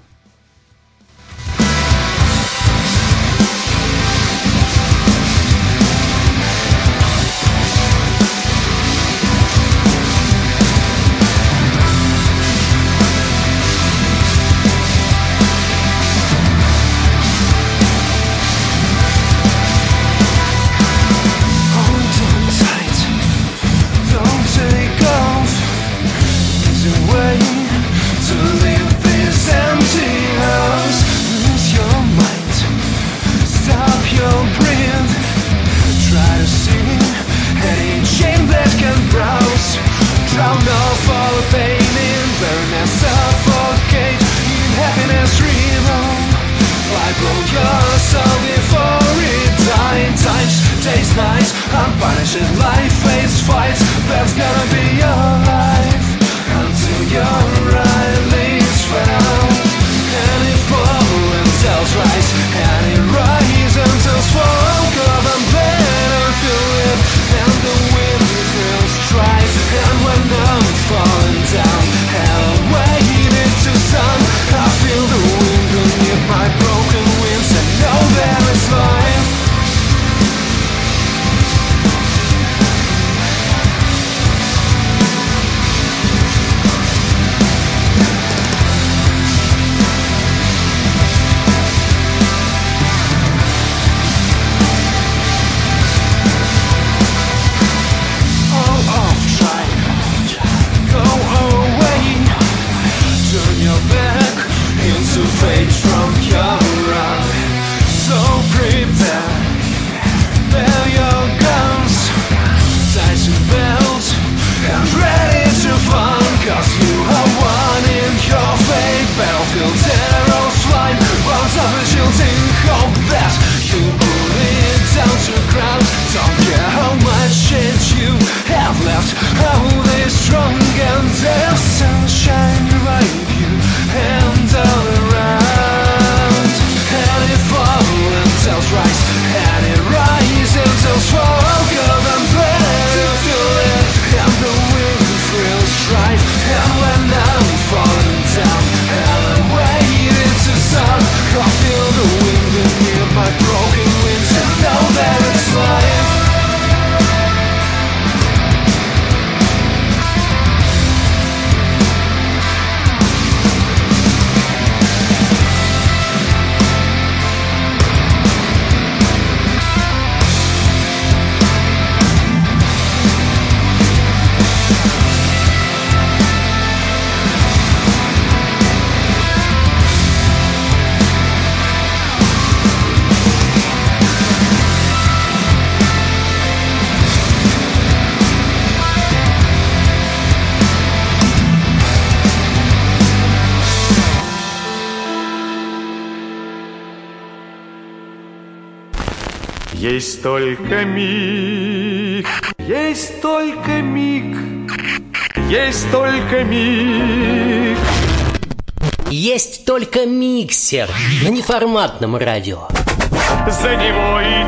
Есть только миг, есть только миг, есть только миг. Есть только миксер на неформатном радио. За него и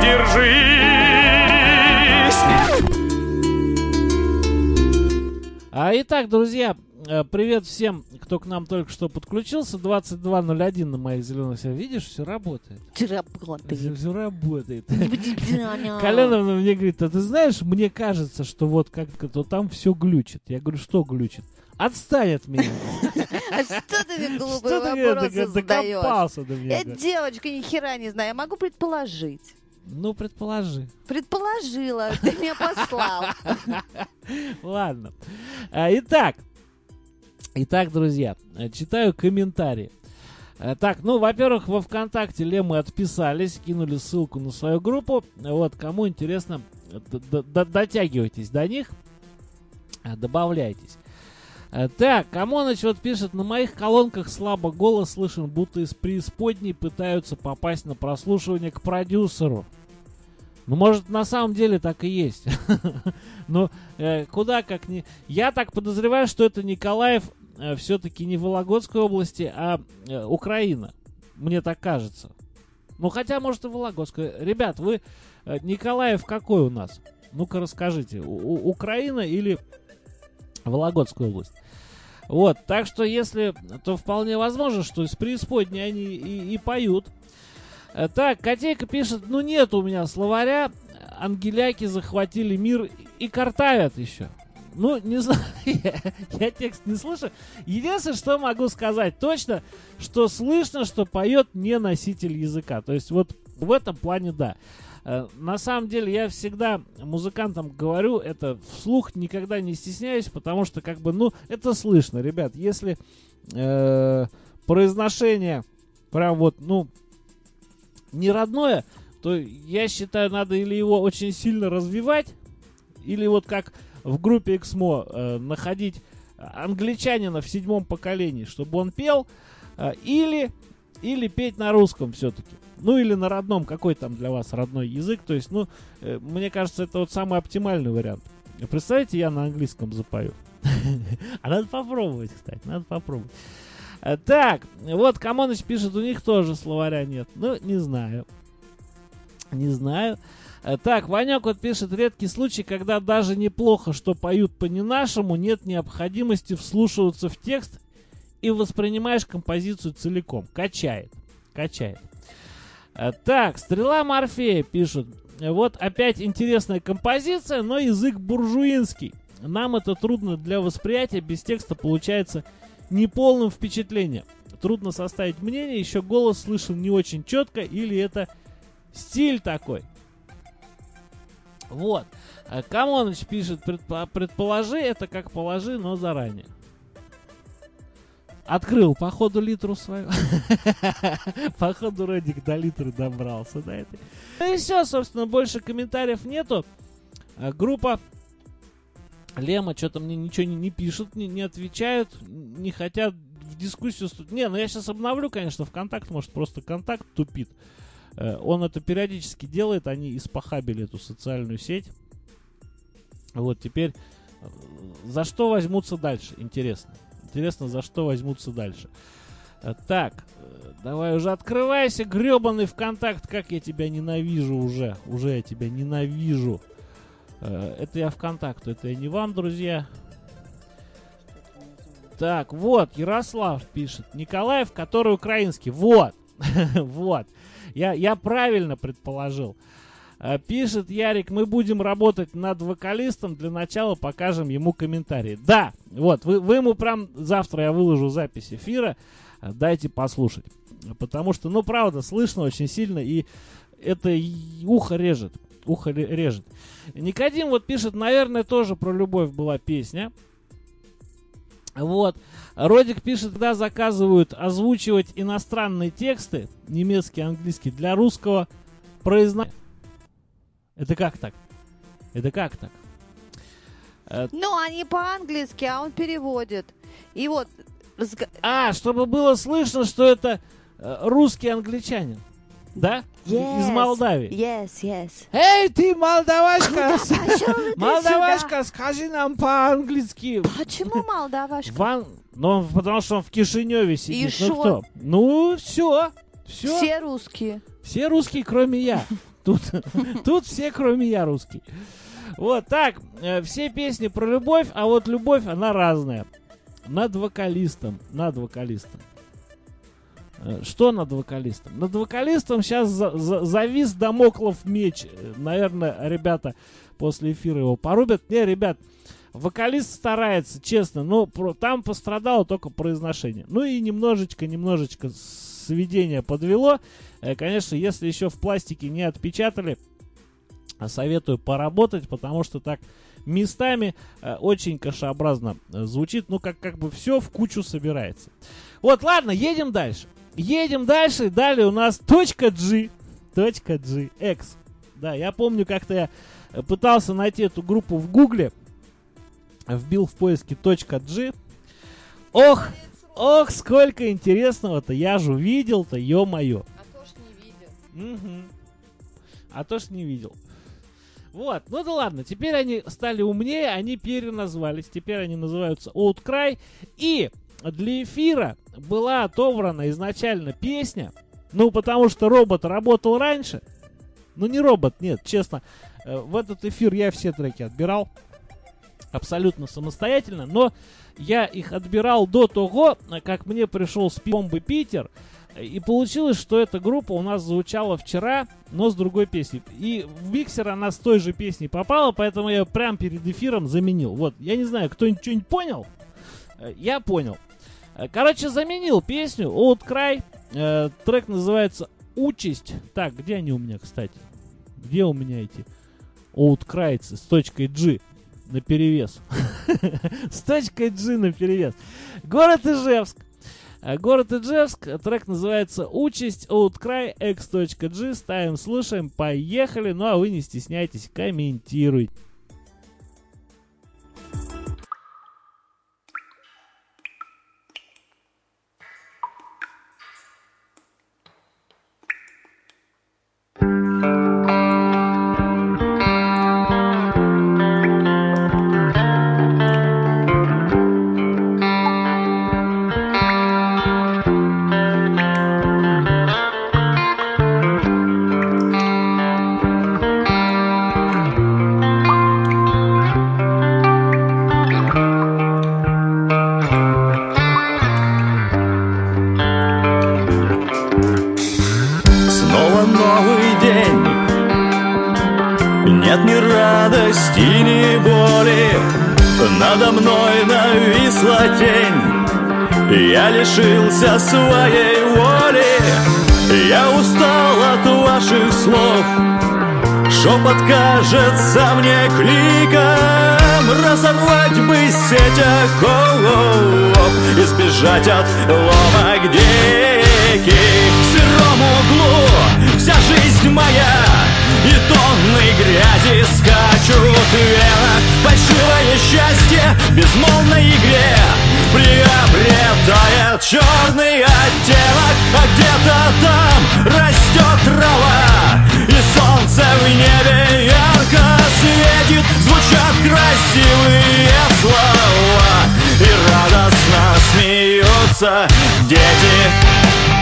держись. А итак, друзья, привет всем, кто к нам только что подключился. двадцать два ноль один на моих зеленых сетях. Видишь, все работает. Все работает. Все, все работает. Коленовна мне говорит, а ты знаешь, мне кажется, что вот как-то там все глючит. Я говорю, что глючит? Отстань от меня. А что ты мне глупые Что ты вопросы задаешь? докопался до меня? Я девочка ни хера не знаю. Я могу предположить. Ну, предположи. Предположила. Ты меня послал. Ладно. А, Итак. Итак, друзья, читаю комментарии. А, Так, ну, во-первых, во ВКонтакте Лемы отписались, кинули ссылку на свою группу. Вот, кому интересно, д- д- дотягивайтесь до них, а, добавляйтесь. А, Так, Камоныч вот пишет, на моих колонках слабо голос слышен, будто из преисподней пытаются попасть на прослушивание к продюсеру. Ну, может, на самом деле так и есть. Но э, куда как не... Я так подозреваю, что это Николаев э, все-таки не в Вологодской области, а э, Украина. Мне так кажется. Ну, хотя, может, и Вологодская. Ребят, вы... Э, Николаев какой у нас? Ну-ка, расскажите. У- у- Украина или Вологодская область? Вот, так что если... То вполне возможно, что из преисподней они и, и поют. Так, Котейка пишет, ну нет у меня словаря, ангеляки захватили мир и картавят еще. Ну, не знаю, я, я текст не слышу. Единственное, что могу сказать точно, что слышно, что поет не носитель языка. То есть вот в этом плане да. На самом деле я всегда музыкантам говорю это вслух, никогда не стесняюсь, потому что как бы, ну, это слышно, ребят. Если э, произношение прям вот, ну, не родное, то я считаю, надо или его очень сильно развивать, или вот как в группе Эксмо э, находить англичанина в седьмом поколении, чтобы он пел, э, или, или петь на русском все-таки. Ну, или на родном, какой там для вас родной язык. То есть, ну, э, мне кажется, это вот самый оптимальный вариант. Представляете, я на английском запою. А надо попробовать, кстати, надо попробовать. Так, вот Камоныч пишет, у них тоже словаря нет. Ну, не знаю. Не знаю. Так, Ванек вот пишет, редкий случай, когда даже неплохо, что поют по-не-нашему, нет необходимости вслушиваться в текст и воспринимаешь композицию целиком. Качает. Качает. Так, Стрела Морфея пишет, вот опять интересная композиция, но язык буржуинский. Нам это трудно для восприятия, без текста получается неполным впечатлением. Трудно составить мнение, еще голос слышен не очень четко, или это стиль такой. Вот. Камоныч пишет, предпо- предположи, это как положи, но заранее. Открыл, походу, литру свою. Походу, Родик до литры добрался до этой. Ну и все, собственно, больше комментариев нету. Группа Лема что-то мне ничего не, не пишут, не, не отвечают, не хотят в дискуссию... Не, ну я сейчас обновлю, конечно, ВКонтакт, может, просто контакт тупит. Э, он это периодически делает, они испохабили эту социальную сеть. Вот, теперь э, за что возьмутся дальше? Интересно. Интересно, за что возьмутся дальше. Э, так, э, давай уже открывайся, гребаный ВКонтакт, как я тебя ненавижу уже. Уже я тебя ненавижу. Это я ВКонтакту, это я не вам, друзья. Так, вот, Ярослав пишет. Николаев, который украинский. Вот, вот. Я, я правильно предположил. Пишет Ярик, мы будем работать над вокалистом. Для начала покажем ему комментарии. Да, вот, вы, вы ему прям завтра я выложу запись эфира. Дайте послушать. Потому что, ну, правда, слышно очень сильно, и это ухо режет. Ухо режет. Никодим вот пишет, наверное, тоже про любовь была песня. Вот. Родик пишет, когда заказывают озвучивать иностранные тексты, немецкий, английский, для русского произношения. Это как так? Это как так? Ну, они по-английски, а он переводит. И вот... А, чтобы было слышно, что это русский англичанин. Да? Yes. Из Молдавии. Yes, yes. Эй, ты, молдавашка! Пошел ты Молдавашка, скажи нам по-английски. сюда. Почему молдавашка? Ван... Ну, он- потому что он в Кишиневе сидит. И ну шо? кто? Ну, все. Все. Все русские. Все русские, кроме я. Тут, тут все, кроме я, русские. Вот так. э, Все песни про любовь, а вот любовь, она разная. Над вокалистом. Над вокалистом. Э, Что над вокалистом? Над вокалистом сейчас за- за- завис дамоклов меч. Э, Наверное, ребята после эфира его порубят. Не, ребят, вокалист старается, честно, но про- там пострадало только произношение. Ну и немножечко, немножечко сведение подвело. Э, Конечно, если еще в пластике не отпечатали, а советую поработать, потому что так местами э, очень кашеобразно э, звучит. Ну, как, как бы все в кучу собирается. Вот, ладно, едем дальше. Едем дальше. Далее у нас точка G. Точка G. X. Да, я помню, как-то я э, пытался найти эту группу в Гугле. Вбил в поиске точка G. Ох, ох, сколько интересного-то я же увидел-то, ё-моё. А то ж не видел. Мгм. А то ж не видел. Вот, ну да ладно, теперь они стали умнее, они переназвались, теперь они называются Outcry. И для эфира была отобрана изначально песня, ну потому что робот работал раньше. Ну не робот, нет, честно, э, в этот эфир я все треки отбирал абсолютно самостоятельно, но я их отбирал до того, как мне пришел с бомбы Питер. И получилось, что эта группа у нас звучала вчера, но с другой песней. И в миксер она с той же песней попала, поэтому я ее прям перед эфиром заменил. Вот, я не знаю, кто-нибудь что-нибудь понял? Э, Я понял. Э, Короче, заменил песню Outcry. Э, Трек называется «Участь». Так, где они у меня, кстати? Где у меня эти Outcry с точкой G наперевес? С точкой G наперевес. Город Ижевск. А, Город Ижевск, трек называется «Участь», Outcry, X.G, ставим, слушаем, поехали, ну а вы не стесняйтесь, комментируйте. Снова новый день. Нет ни радости, ни боли. Надо мной нависла тень. Я лишился своей воли. Я устал от ваших слов. Шепот кажется мне криком. Разорвать бы сеть оков, избежать от ломок деки. В сыром углу вся жизнь моя, и тонны грязи скачут вверх. Фальшивое счастье в безмолвной игре приобретает черный оттенок. А где-то там растет трава, и солнце в небе ярко светит. Звучат красивые слова, и радостно смеются дети.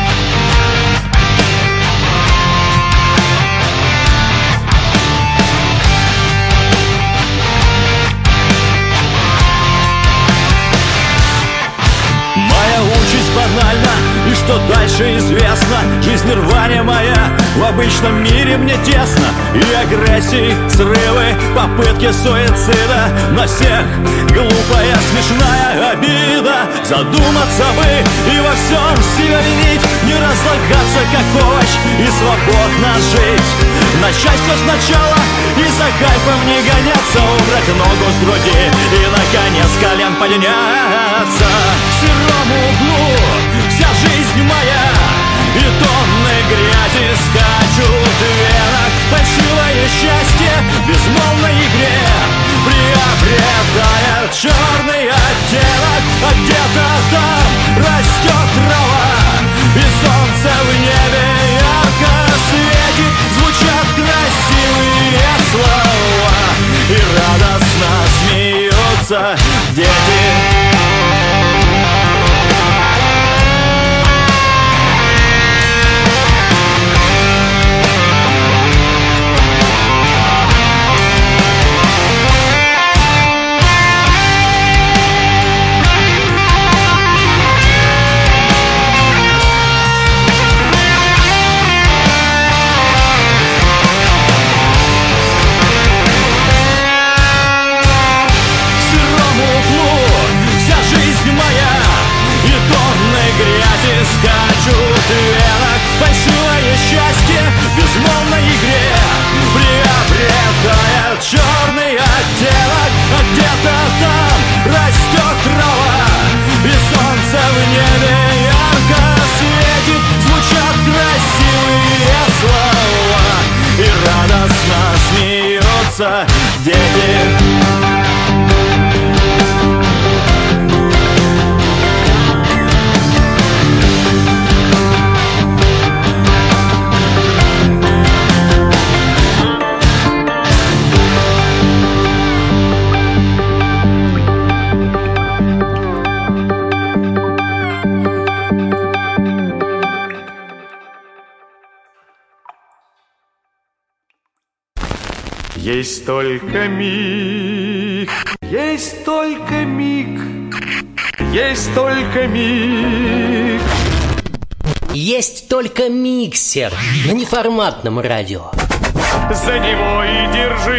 Моя участь банальна, и что дальше известно. Жизнь нирвания моя, в обычном мире мне тесно. И агрессии, срывы, попытки суицида. На всех глупая, смешная обида. Задуматься бы и во всем себя винить. Не разлагаться, как овощ, и свободно жить. Начать все сначала и за кайфом не гоняться. Убрать ногу с груди и, наконец, колен подняться. В сыром углу вся жизнь моя, и тонны грязи скачут вверх. Фальшивое счастье в безмолвной игре приобретает черный оттенок. А где-то там растет трава, и солнце в небе ярко смеются дети. Скачут вверх, большое счастье в безмолвной игре приобретает черный оттенок, а где-то там растет трава, и солнце в небе ярко светит, звучат красивые слова, и радостно смеются дети. Есть только миг, есть только миг, есть только миг. Есть только миксер на неформатном радио. За него и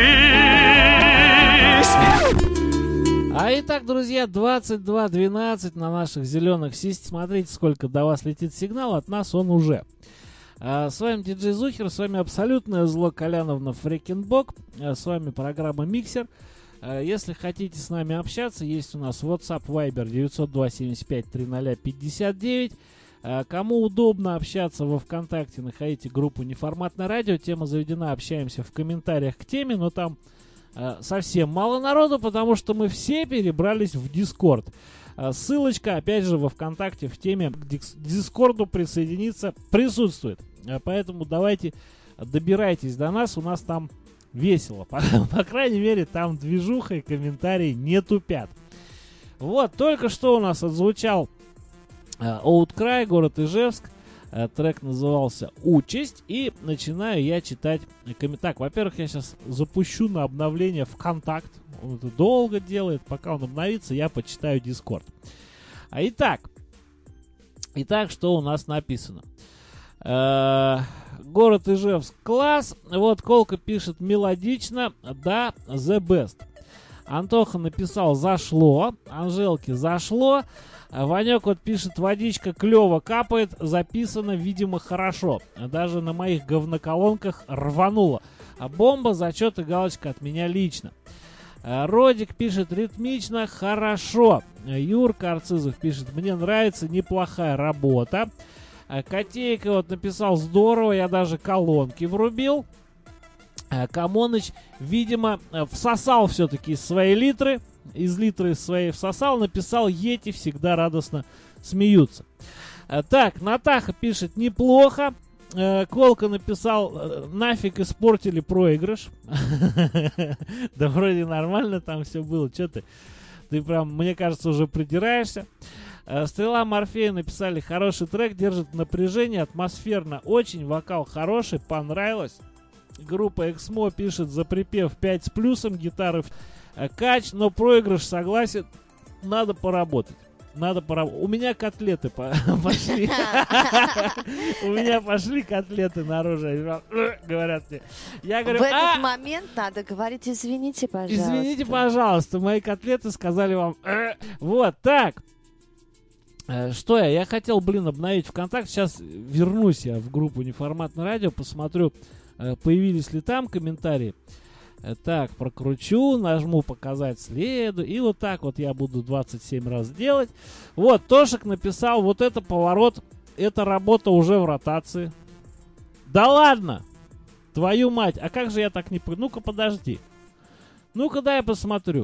держись. А итак, друзья, двадцать два двенадцать на наших зеленых системах. Смотрите, сколько до вас летит сигнал, от нас он уже. А, с вами диджей Зухер, с вами абсолютное зло Коляновна Фрекенбок, а, с вами программа Миксер. А, если хотите с нами общаться, есть у нас WhatsApp, Viber девять ноль два семь пять три ноль пятьдесят девять. А, кому удобно общаться во ВКонтакте, находите группу Неформатное радио, тема заведена, общаемся в комментариях к теме, но там а, совсем мало народу, потому что мы все перебрались в Discord. А, ссылочка, опять же, во ВКонтакте в теме к Дискорду присоединиться присутствует. Поэтому давайте добирайтесь до нас, у нас там весело. По, по крайней мере, там движуха и комментарии не тупят. Вот, только что у нас отзвучал Outcry, город Ижевск. Трек назывался «Участь». И начинаю я читать комментарии. Так, во-первых, я сейчас запущу на обновление ВКонтакт. Он это долго делает. Пока он обновится, я почитаю Дискорд. А итак, итак, что у нас написано? Город Ижевск, класс. Вот Колка пишет мелодично, да, the best. Антоха написал зашло, Анжелке зашло. Ванек вот пишет водичка клево капает, записано, видимо, хорошо. Даже на моих говноколонках рвануло. А бомба, зачет и галочка от меня лично. Родик пишет ритмично, хорошо. Юрка Арцизов пишет, мне нравится, неплохая работа. Котейка вот написал здорово, я даже колонки врубил. Камоныч, видимо, всосал все-таки из своей литры. Из литры своей всосал, написал Йети, всегда радостно смеются. Так, Натаха пишет неплохо. Колка написал, нафиг испортили проигрыш. Да вроде нормально там все было. Че ты? Ты прям, мне кажется, уже придираешься. Стрела Морфея написали, хороший трек, держит напряжение, атмосферно очень, вокал хороший, понравилось. Группа Эксмо пишет за припев пять с плюсом, гитары кач, но проигрыш, согласен, надо поработать. Надо поработать. У меня котлеты пошли. У меня пошли котлеты наружу. Говорят мне. Я говорю, в этот момент надо говорить, извините, пожалуйста. Извините, пожалуйста, мои котлеты сказали вам. Вот, так. Что я? Я хотел, блин, обновить ВКонтакт. Сейчас вернусь я в группу Неформатное радио, посмотрю, появились ли там комментарии. Так, прокручу, нажму показать следу. И вот так вот я буду двадцать семь раз делать. Вот, Тошек написал, вот это поворот, это работа уже в ротации. Да ладно! Твою мать, а как же я так не... Ну-ка, подожди. Ну-ка, дай я посмотрю.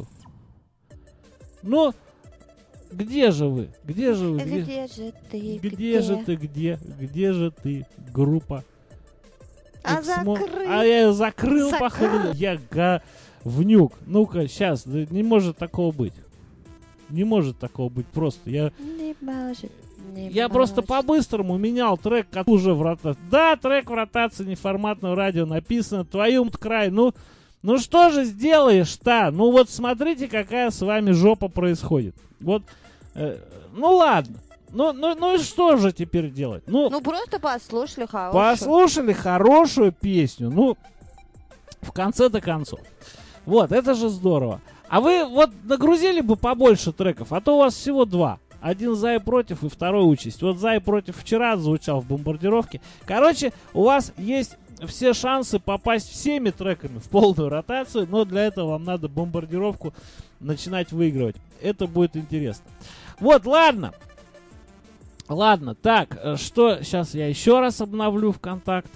Ну... Где же вы? Где же вы? Где, где же ты? Где, где же ты? Где? Где же ты? Группа. А Эксмо... закрыл. А я ее закрыл, Закрыл. походу. Я га... Внюк. Ну-ка, сейчас. Да не может такого быть. Не может такого быть просто. Я, Не может. Не я может. просто по-быстрому менял трек, который уже в ротации. Да, трек в ротации неформатного радио написано. Твою край. Ну, ну что же сделаешь-то? Ну вот смотрите, какая с вами жопа происходит. Вот. Э, ну ладно. Ну, ну, ну и что же теперь делать? Ну, Ну, просто послушали хорошую. послушали хорошую песню. Ну, в конце-то концов. Вот, это же здорово. А вы вот нагрузили бы побольше треков, а то у вас всего два. Один «За и против» и второй «Участь». Вот «За и против» вчера звучал в «Бомбардировке». Короче, у вас есть все шансы попасть всеми треками в полную ротацию, но для этого вам надо «Бомбардировку» начинать выигрывать. Это будет интересно. Вот, ладно. Ладно, так, что сейчас я еще раз обновлю ВКонтакт.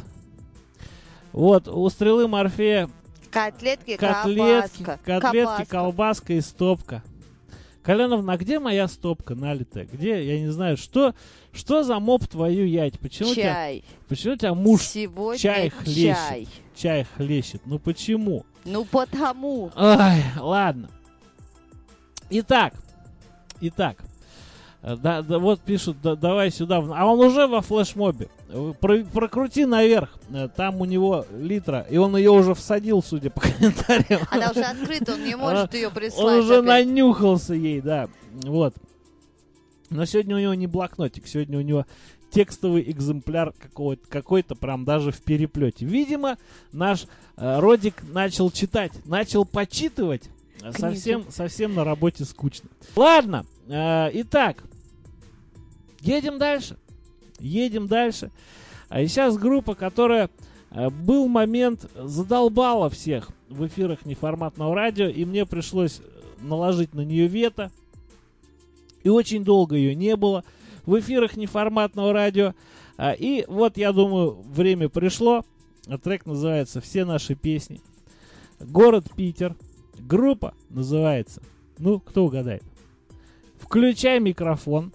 Вот, у Стрелы Морфея Котлетки, котлетки, колбаска. котлетки, Колбаска. колбаска и стопка. Каленовна, а где моя стопка налитая? Где? Я не знаю, что, что за моб твою ять? Почему, тебя, Чай. почему тебя муж Сегодня чай хлещет? чай. Чай хлещет. Ну почему? Ну, потому. Ай, ладно. Итак, итак. Да, да, вот пишут, да, давай сюда. А он уже во флешмобе. Про, прокрути наверх. Там у него литра. И он ее уже всадил, судя по комментариям. Она уже открыта, он не может ее прислать. Он уже опять. нанюхался ей, да. Вот. Но сегодня у него не блокнотик. Сегодня у него текстовый экземпляр какого-то, какой-то прям даже в переплете. Видимо, наш э, Родик начал читать, начал почитывать. Совсем, совсем на работе скучно. Ладно. Э, итак. Едем дальше. Едем дальше. А сейчас группа, которая э, был момент, задолбала всех в эфирах неформатного радио, и мне пришлось наложить на нее вето. И очень долго ее не было в эфирах неформатного радио. А, и вот, я думаю, время пришло. Трек называется «Все наши песни». Город Питер. Группа называется, ну, кто угадает? «Включай микрофон».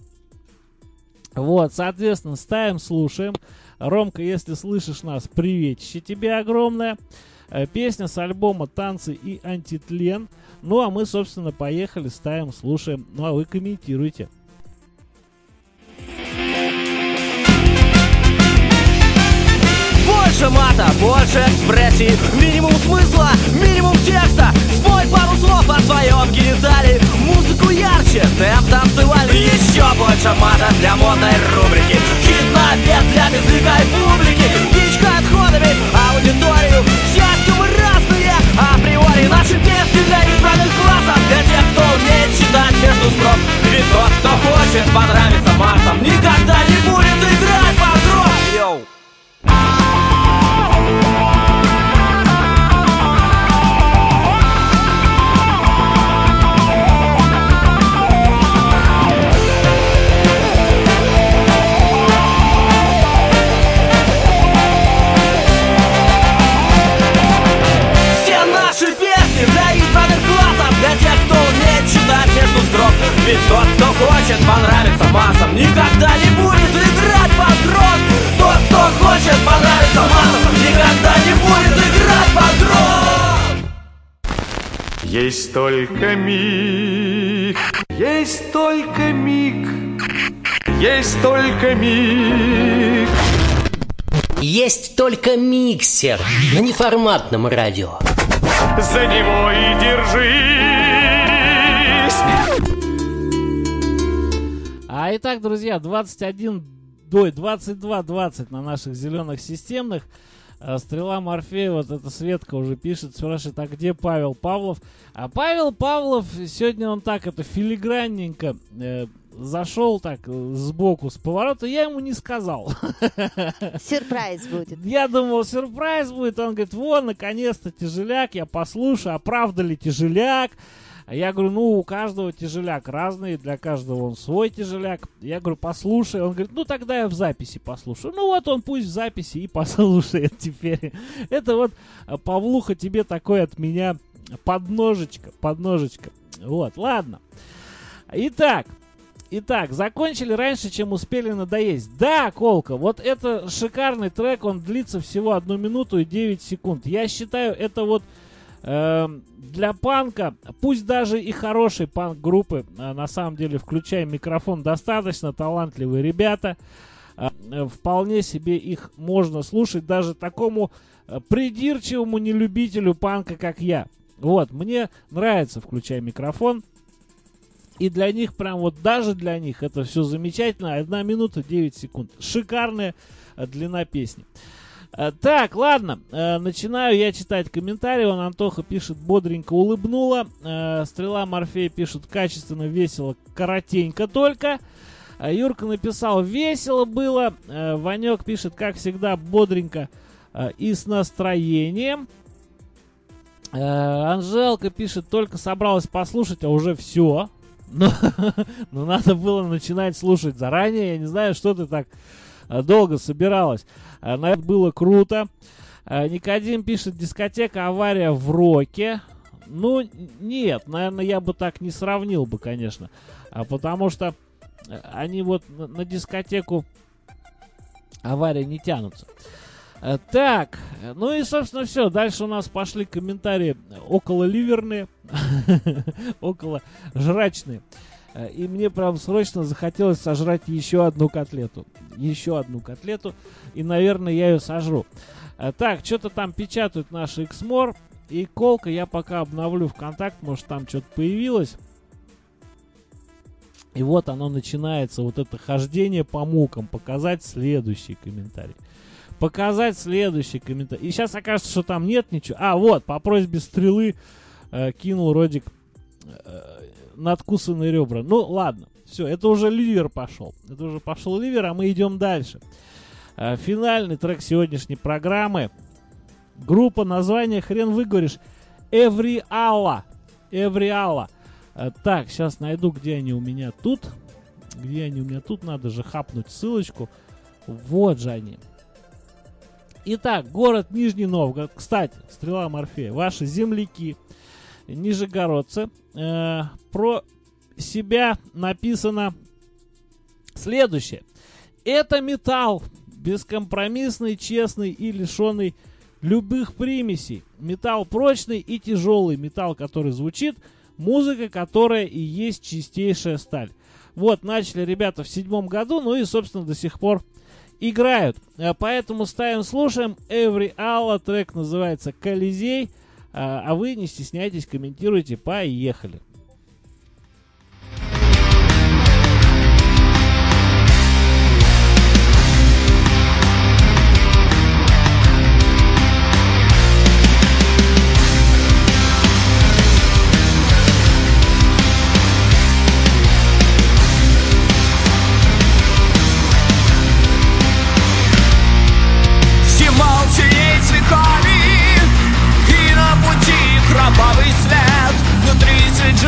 Вот, соответственно, ставим, слушаем. Ромка, если слышишь нас, приветище тебе огромное. Э, песня с альбома «Танцы и антитлен». Ну, а мы, собственно, поехали, ставим, слушаем. Ну, а вы комментируйте. Больше мата, больше экспрессии, минимум смысла, минимум текста. Спой пару слов о своем гениталии. Музыку ярче, темп танцевальный. Еще больше мата для модной рубрики. Хит на обед для безликой публики. Птичка отходами, аудиторию. К счастью, мы разные, априори. Наши песни для избранных классов. Для тех, кто умеет читать между строк. Ведь тот, кто хочет понравиться массам, никогда не будет играть под рок. Йоу. Ведь тот, кто хочет понравиться массам, никогда не будет играть под рок. Тот, кто хочет понравиться массам, никогда не будет играть под рок. Есть только миг, есть только миг, есть только миг. Есть только миксер на неформатном радио. За него и держись. А итак, друзья, двадцать один, ой, двадцать два двадцать на наших зеленых системных. Стрела Морфея, вот эта Светка уже пишет, спрашивает, а где Павел Павлов? А Павел Павлов, сегодня он так, это филигранненько э, зашел так сбоку, с поворота, я ему не сказал. Сюрприз будет. Я думал, сюрприз будет, он говорит, вон, наконец-то тяжеляк, я послушаю, а правда ли тяжеляк? А я говорю, ну, у каждого тяжеляк разный, для каждого он свой тяжеляк. Я говорю, послушай. Он говорит, ну, тогда я в записи послушаю. Ну, вот он пусть в записи и послушает теперь. Это вот, Павлуха, тебе такой от меня подножечка, подножечка. Вот, ладно. Итак, итак, закончили раньше, чем успели надоесть. Да, Колка, вот это шикарный трек, он длится всего одну минуту и девять секунд. Я считаю, это вот Э, для панка, пусть даже и хорошей панк-группы, э, на самом деле, включая микрофон, достаточно талантливые ребята. Э, э, вполне себе их можно слушать даже такому э, придирчивому нелюбителю панка, как я. Вот, мне нравится «Включай микрофон». И для них, прям вот даже для них это все замечательно. одна минута девять секунд. Шикарная э, длина песни. Э, так, ладно. Э, начинаю я читать комментарии. Вон Антоха пишет: бодренько улыбнула. Э, Стрела Морфея пишет: качественно, весело, коротенько только. Э, Юрка написал: весело было. Э, Ванек пишет: как всегда, бодренько э, и с настроением. Э, Анжелка пишет: только собралась послушать, а уже все. Но, но надо было начинать слушать заранее. Я не знаю, что ты так а, долго собиралась. А, на это было круто. А, Никодим пишет: дискотека авария в роке. Ну, нет, наверное, я бы так не сравнил бы, конечно. А, потому что они вот на, на дискотеку авария не тянутся. А, так, ну и, собственно, все. Дальше у нас пошли комментарии окололиверные, около жрачные. И мне прям срочно захотелось сожрать еще одну котлету. Еще одну котлету. И, наверное, я ее сожру. А, так, что-то там печатают наши Xmore. И Колка, я пока обновлю ВКонтакт, может, там что-то появилось. И вот оно начинается, вот это хождение по мукам. Показать следующий комментарий. Показать следующий комментарий. И сейчас окажется, что там нет ничего. А, вот, по просьбе Стрелы э, кинул Родик э, надкусанные ребра. Ну, ладно. Все, это уже ливер пошел. Это уже пошел ливер, а мы идем дальше. Э, финальный трек сегодняшней программы. Группа, название хрен выговоришь. Every Hour. Every Hour. Э, так, сейчас найду, где они у меня тут. Где они у меня тут. Надо же хапнуть ссылочку. Вот же они. Итак, город Нижний Новгород. Кстати, Стрела Морфея, ваши земляки, нижегородцы, э, про себя написано следующее. Это металл, бескомпромиссный, честный и лишенный любых примесей. Металл прочный и тяжелый. Металл, который звучит. Музыка, которая и есть чистейшая сталь. Вот, начали ребята в седьмом году, ну и, собственно, до сих пор играют. Поэтому ставим, слушаем. Every Hour, трек называется «Колизей». А вы не стесняйтесь, комментируйте. Поехали. Кровавый след внутри среди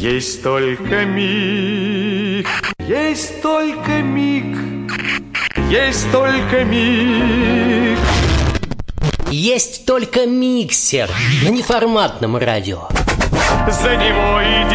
Есть только миг, есть только миг, есть только миг. Есть только миксер на неформатном радио. За него и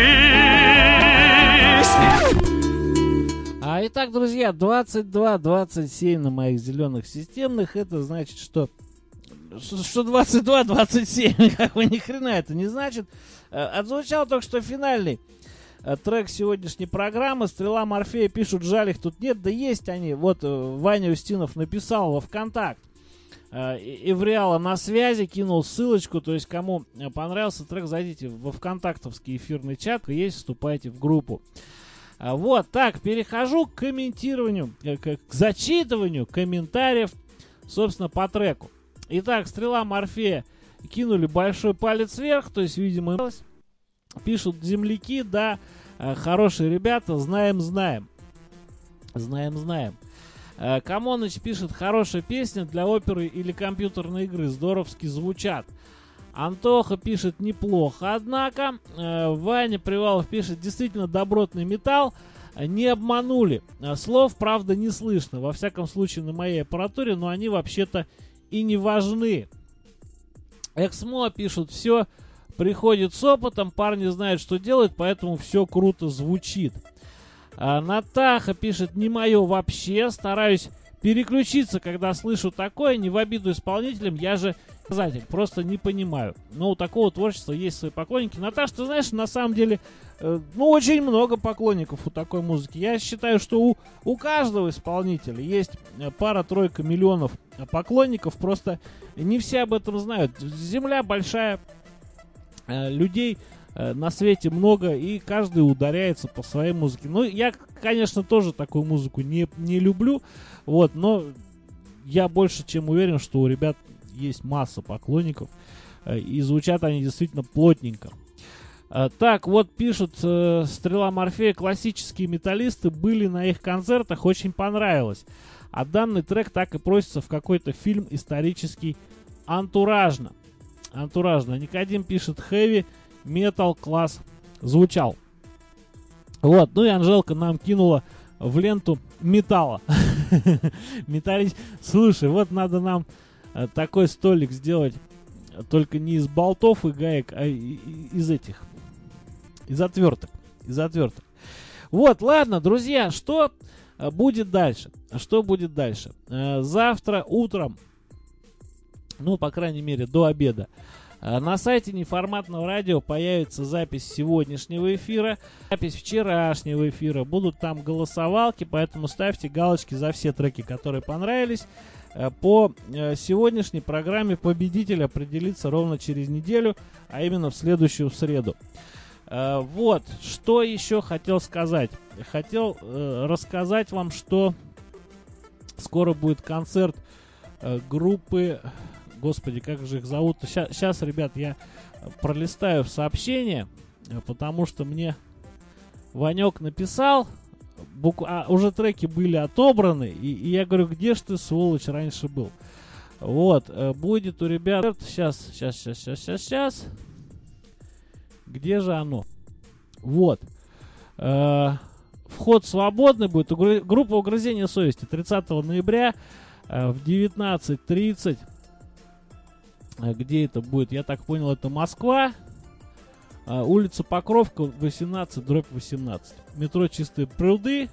держись. А итак, друзья, двадцать два двадцать семь на моих зеленых системных. Это значит, что что двадцать два двадцать семь, как бы ни хрена это не значит. Отзвучал только что финальный трек сегодняшней программы. Стрела Морфея пишут, жаль их тут нет. Да есть они. Вот Ваня Устинов написал во ВКонтакт. Эвриала на связи, кинул ссылочку. То есть, кому понравился трек, зайдите во ВКонтактовский эфирный чат. Есть, вступайте в группу. Вот, так, перехожу к комментированию, к, к зачитыванию комментариев, собственно, по треку. Итак, Стрела Морфея кинули большой палец вверх, то есть, видимо, пишут земляки, да, хорошие ребята, знаем, знаем. Знаем, знаем. Камоныч пишет, хорошая песня для оперы или компьютерной игры, здоровски звучат. Антоха пишет, неплохо, однако. Ваня Привалов пишет, действительно добротный металл, не обманули. Слов, правда, не слышно, во всяком случае на моей аппаратуре, но они вообще-то и не важны. Эксмо пишут, все приходит с опытом, парни знают, что делают, поэтому все круто звучит. А Натаха пишет, не мое вообще, стараюсь переключиться, когда слышу такое, не в обиду исполнителям, я же сказатель, просто не понимаю. Но у такого творчества есть свои поклонники. Наташа, ты знаешь, на самом деле, э, ну, очень много поклонников у такой музыки. Я считаю, что у, у каждого исполнителя есть пара-тройка миллионов поклонников, просто не все об этом знают. Земля большая, э, людей э, на свете много, и каждый ударяется по своей музыке. Ну, я, конечно, тоже такую музыку не, не люблю, вот, но я больше чем уверен, что у ребят есть масса поклонников, э, и звучат они действительно плотненько. Э, так, вот пишут, э, Стрела Морфея, классические металлисты были на их концертах, очень понравилось. А данный трек так и просится в какой-то фильм исторический антуражно. Антуражно. Никодим пишет, хэви, метал, класс, звучал. Вот, ну и Анжелка нам кинула в ленту металла. Металлич... Слушай, вот надо нам э, такой столик сделать, только не из болтов и гаек, а из этих, из отверток, из отверток. Вот, ладно, друзья, что э, будет дальше? Что будет дальше? Э, завтра утром, ну, по крайней мере, до обеда, э, на сайте неформатного радио появится запись сегодняшнего эфира, запись вчерашнего эфира. Будут там голосовалки, поэтому ставьте галочки за все треки, которые понравились. Э, по э, сегодняшней программе победитель определится ровно через неделю, а именно в следующую среду. Э, вот, что еще хотел сказать. Хотел э, рассказать вам, что скоро будет концерт э, группы... Господи, как же их зовут? Сейчас, сейчас, ребят, я пролистаю сообщение, потому что мне Ванек написал, бук... а уже треки были отобраны, и, и я говорю, где ж ты, сволочь, раньше был? Вот, будет у ребят... Сейчас, сейчас, сейчас, сейчас, сейчас, сейчас. Где же оно? Вот. Э, вход свободный будет. Угр... Группа «Угрызение совести» тридцатого ноября э, в девятнадцать тридцать. Где это будет? Я так понял, это Москва. Э, улица Покровка, восемнадцать дробь восемнадцать. Метро Чистые пруды.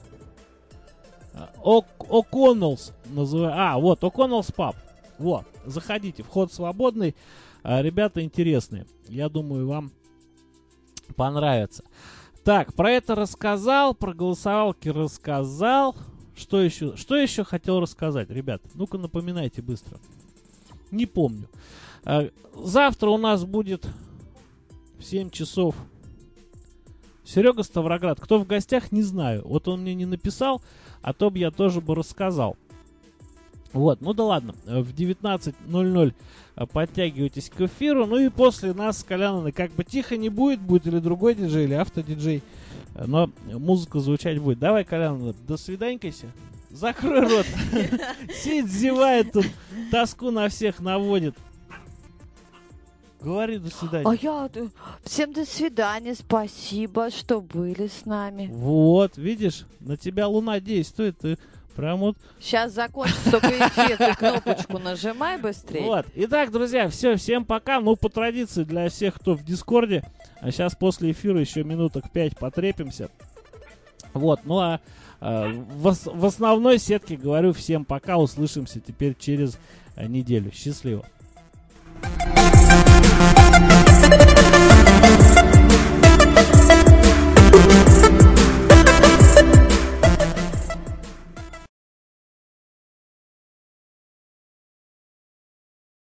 О'Коннеллс называю. А, вот, О'Коннеллс паб. Вот, заходите, вход свободный. Э, ребята интересные. Я думаю, вам понравится. Так, про это рассказал, про голосовалки рассказал. Что еще, что еще хотел рассказать, ребят? Ну-ка, напоминайте быстро. Не помню. А, завтра у нас будет в семь часов Серега Ставроград. Кто в гостях, не знаю. Вот он мне не написал, а то бы я тоже бы рассказал. Вот, ну да ладно. В девятнадцать ноль ноль подтягивайтесь к эфиру. Ну и после нас с Коляной как бы тихо не будет. Будет или другой диджей, или автодиджей. Но музыка звучать будет. Давай, Коляна, до свиданькайся. Закрой рот. Сидит, зевает тут, тоску на всех наводит. Говори до свидания. А я... Всем до свидания, спасибо, что были с нами. Вот, видишь, на тебя луна действует, ты прям вот... Сейчас закончится, только эфир, ты кнопочку нажимай быстрее. Вот. Итак, друзья, все, всем пока. Ну, по традиции, для всех, кто в Дискорде, а сейчас после эфира еще минуток пять потрепимся. Вот, ну а э, в, ос- в основной сетке говорю всем пока. Услышимся теперь через э, неделю. Счастливо.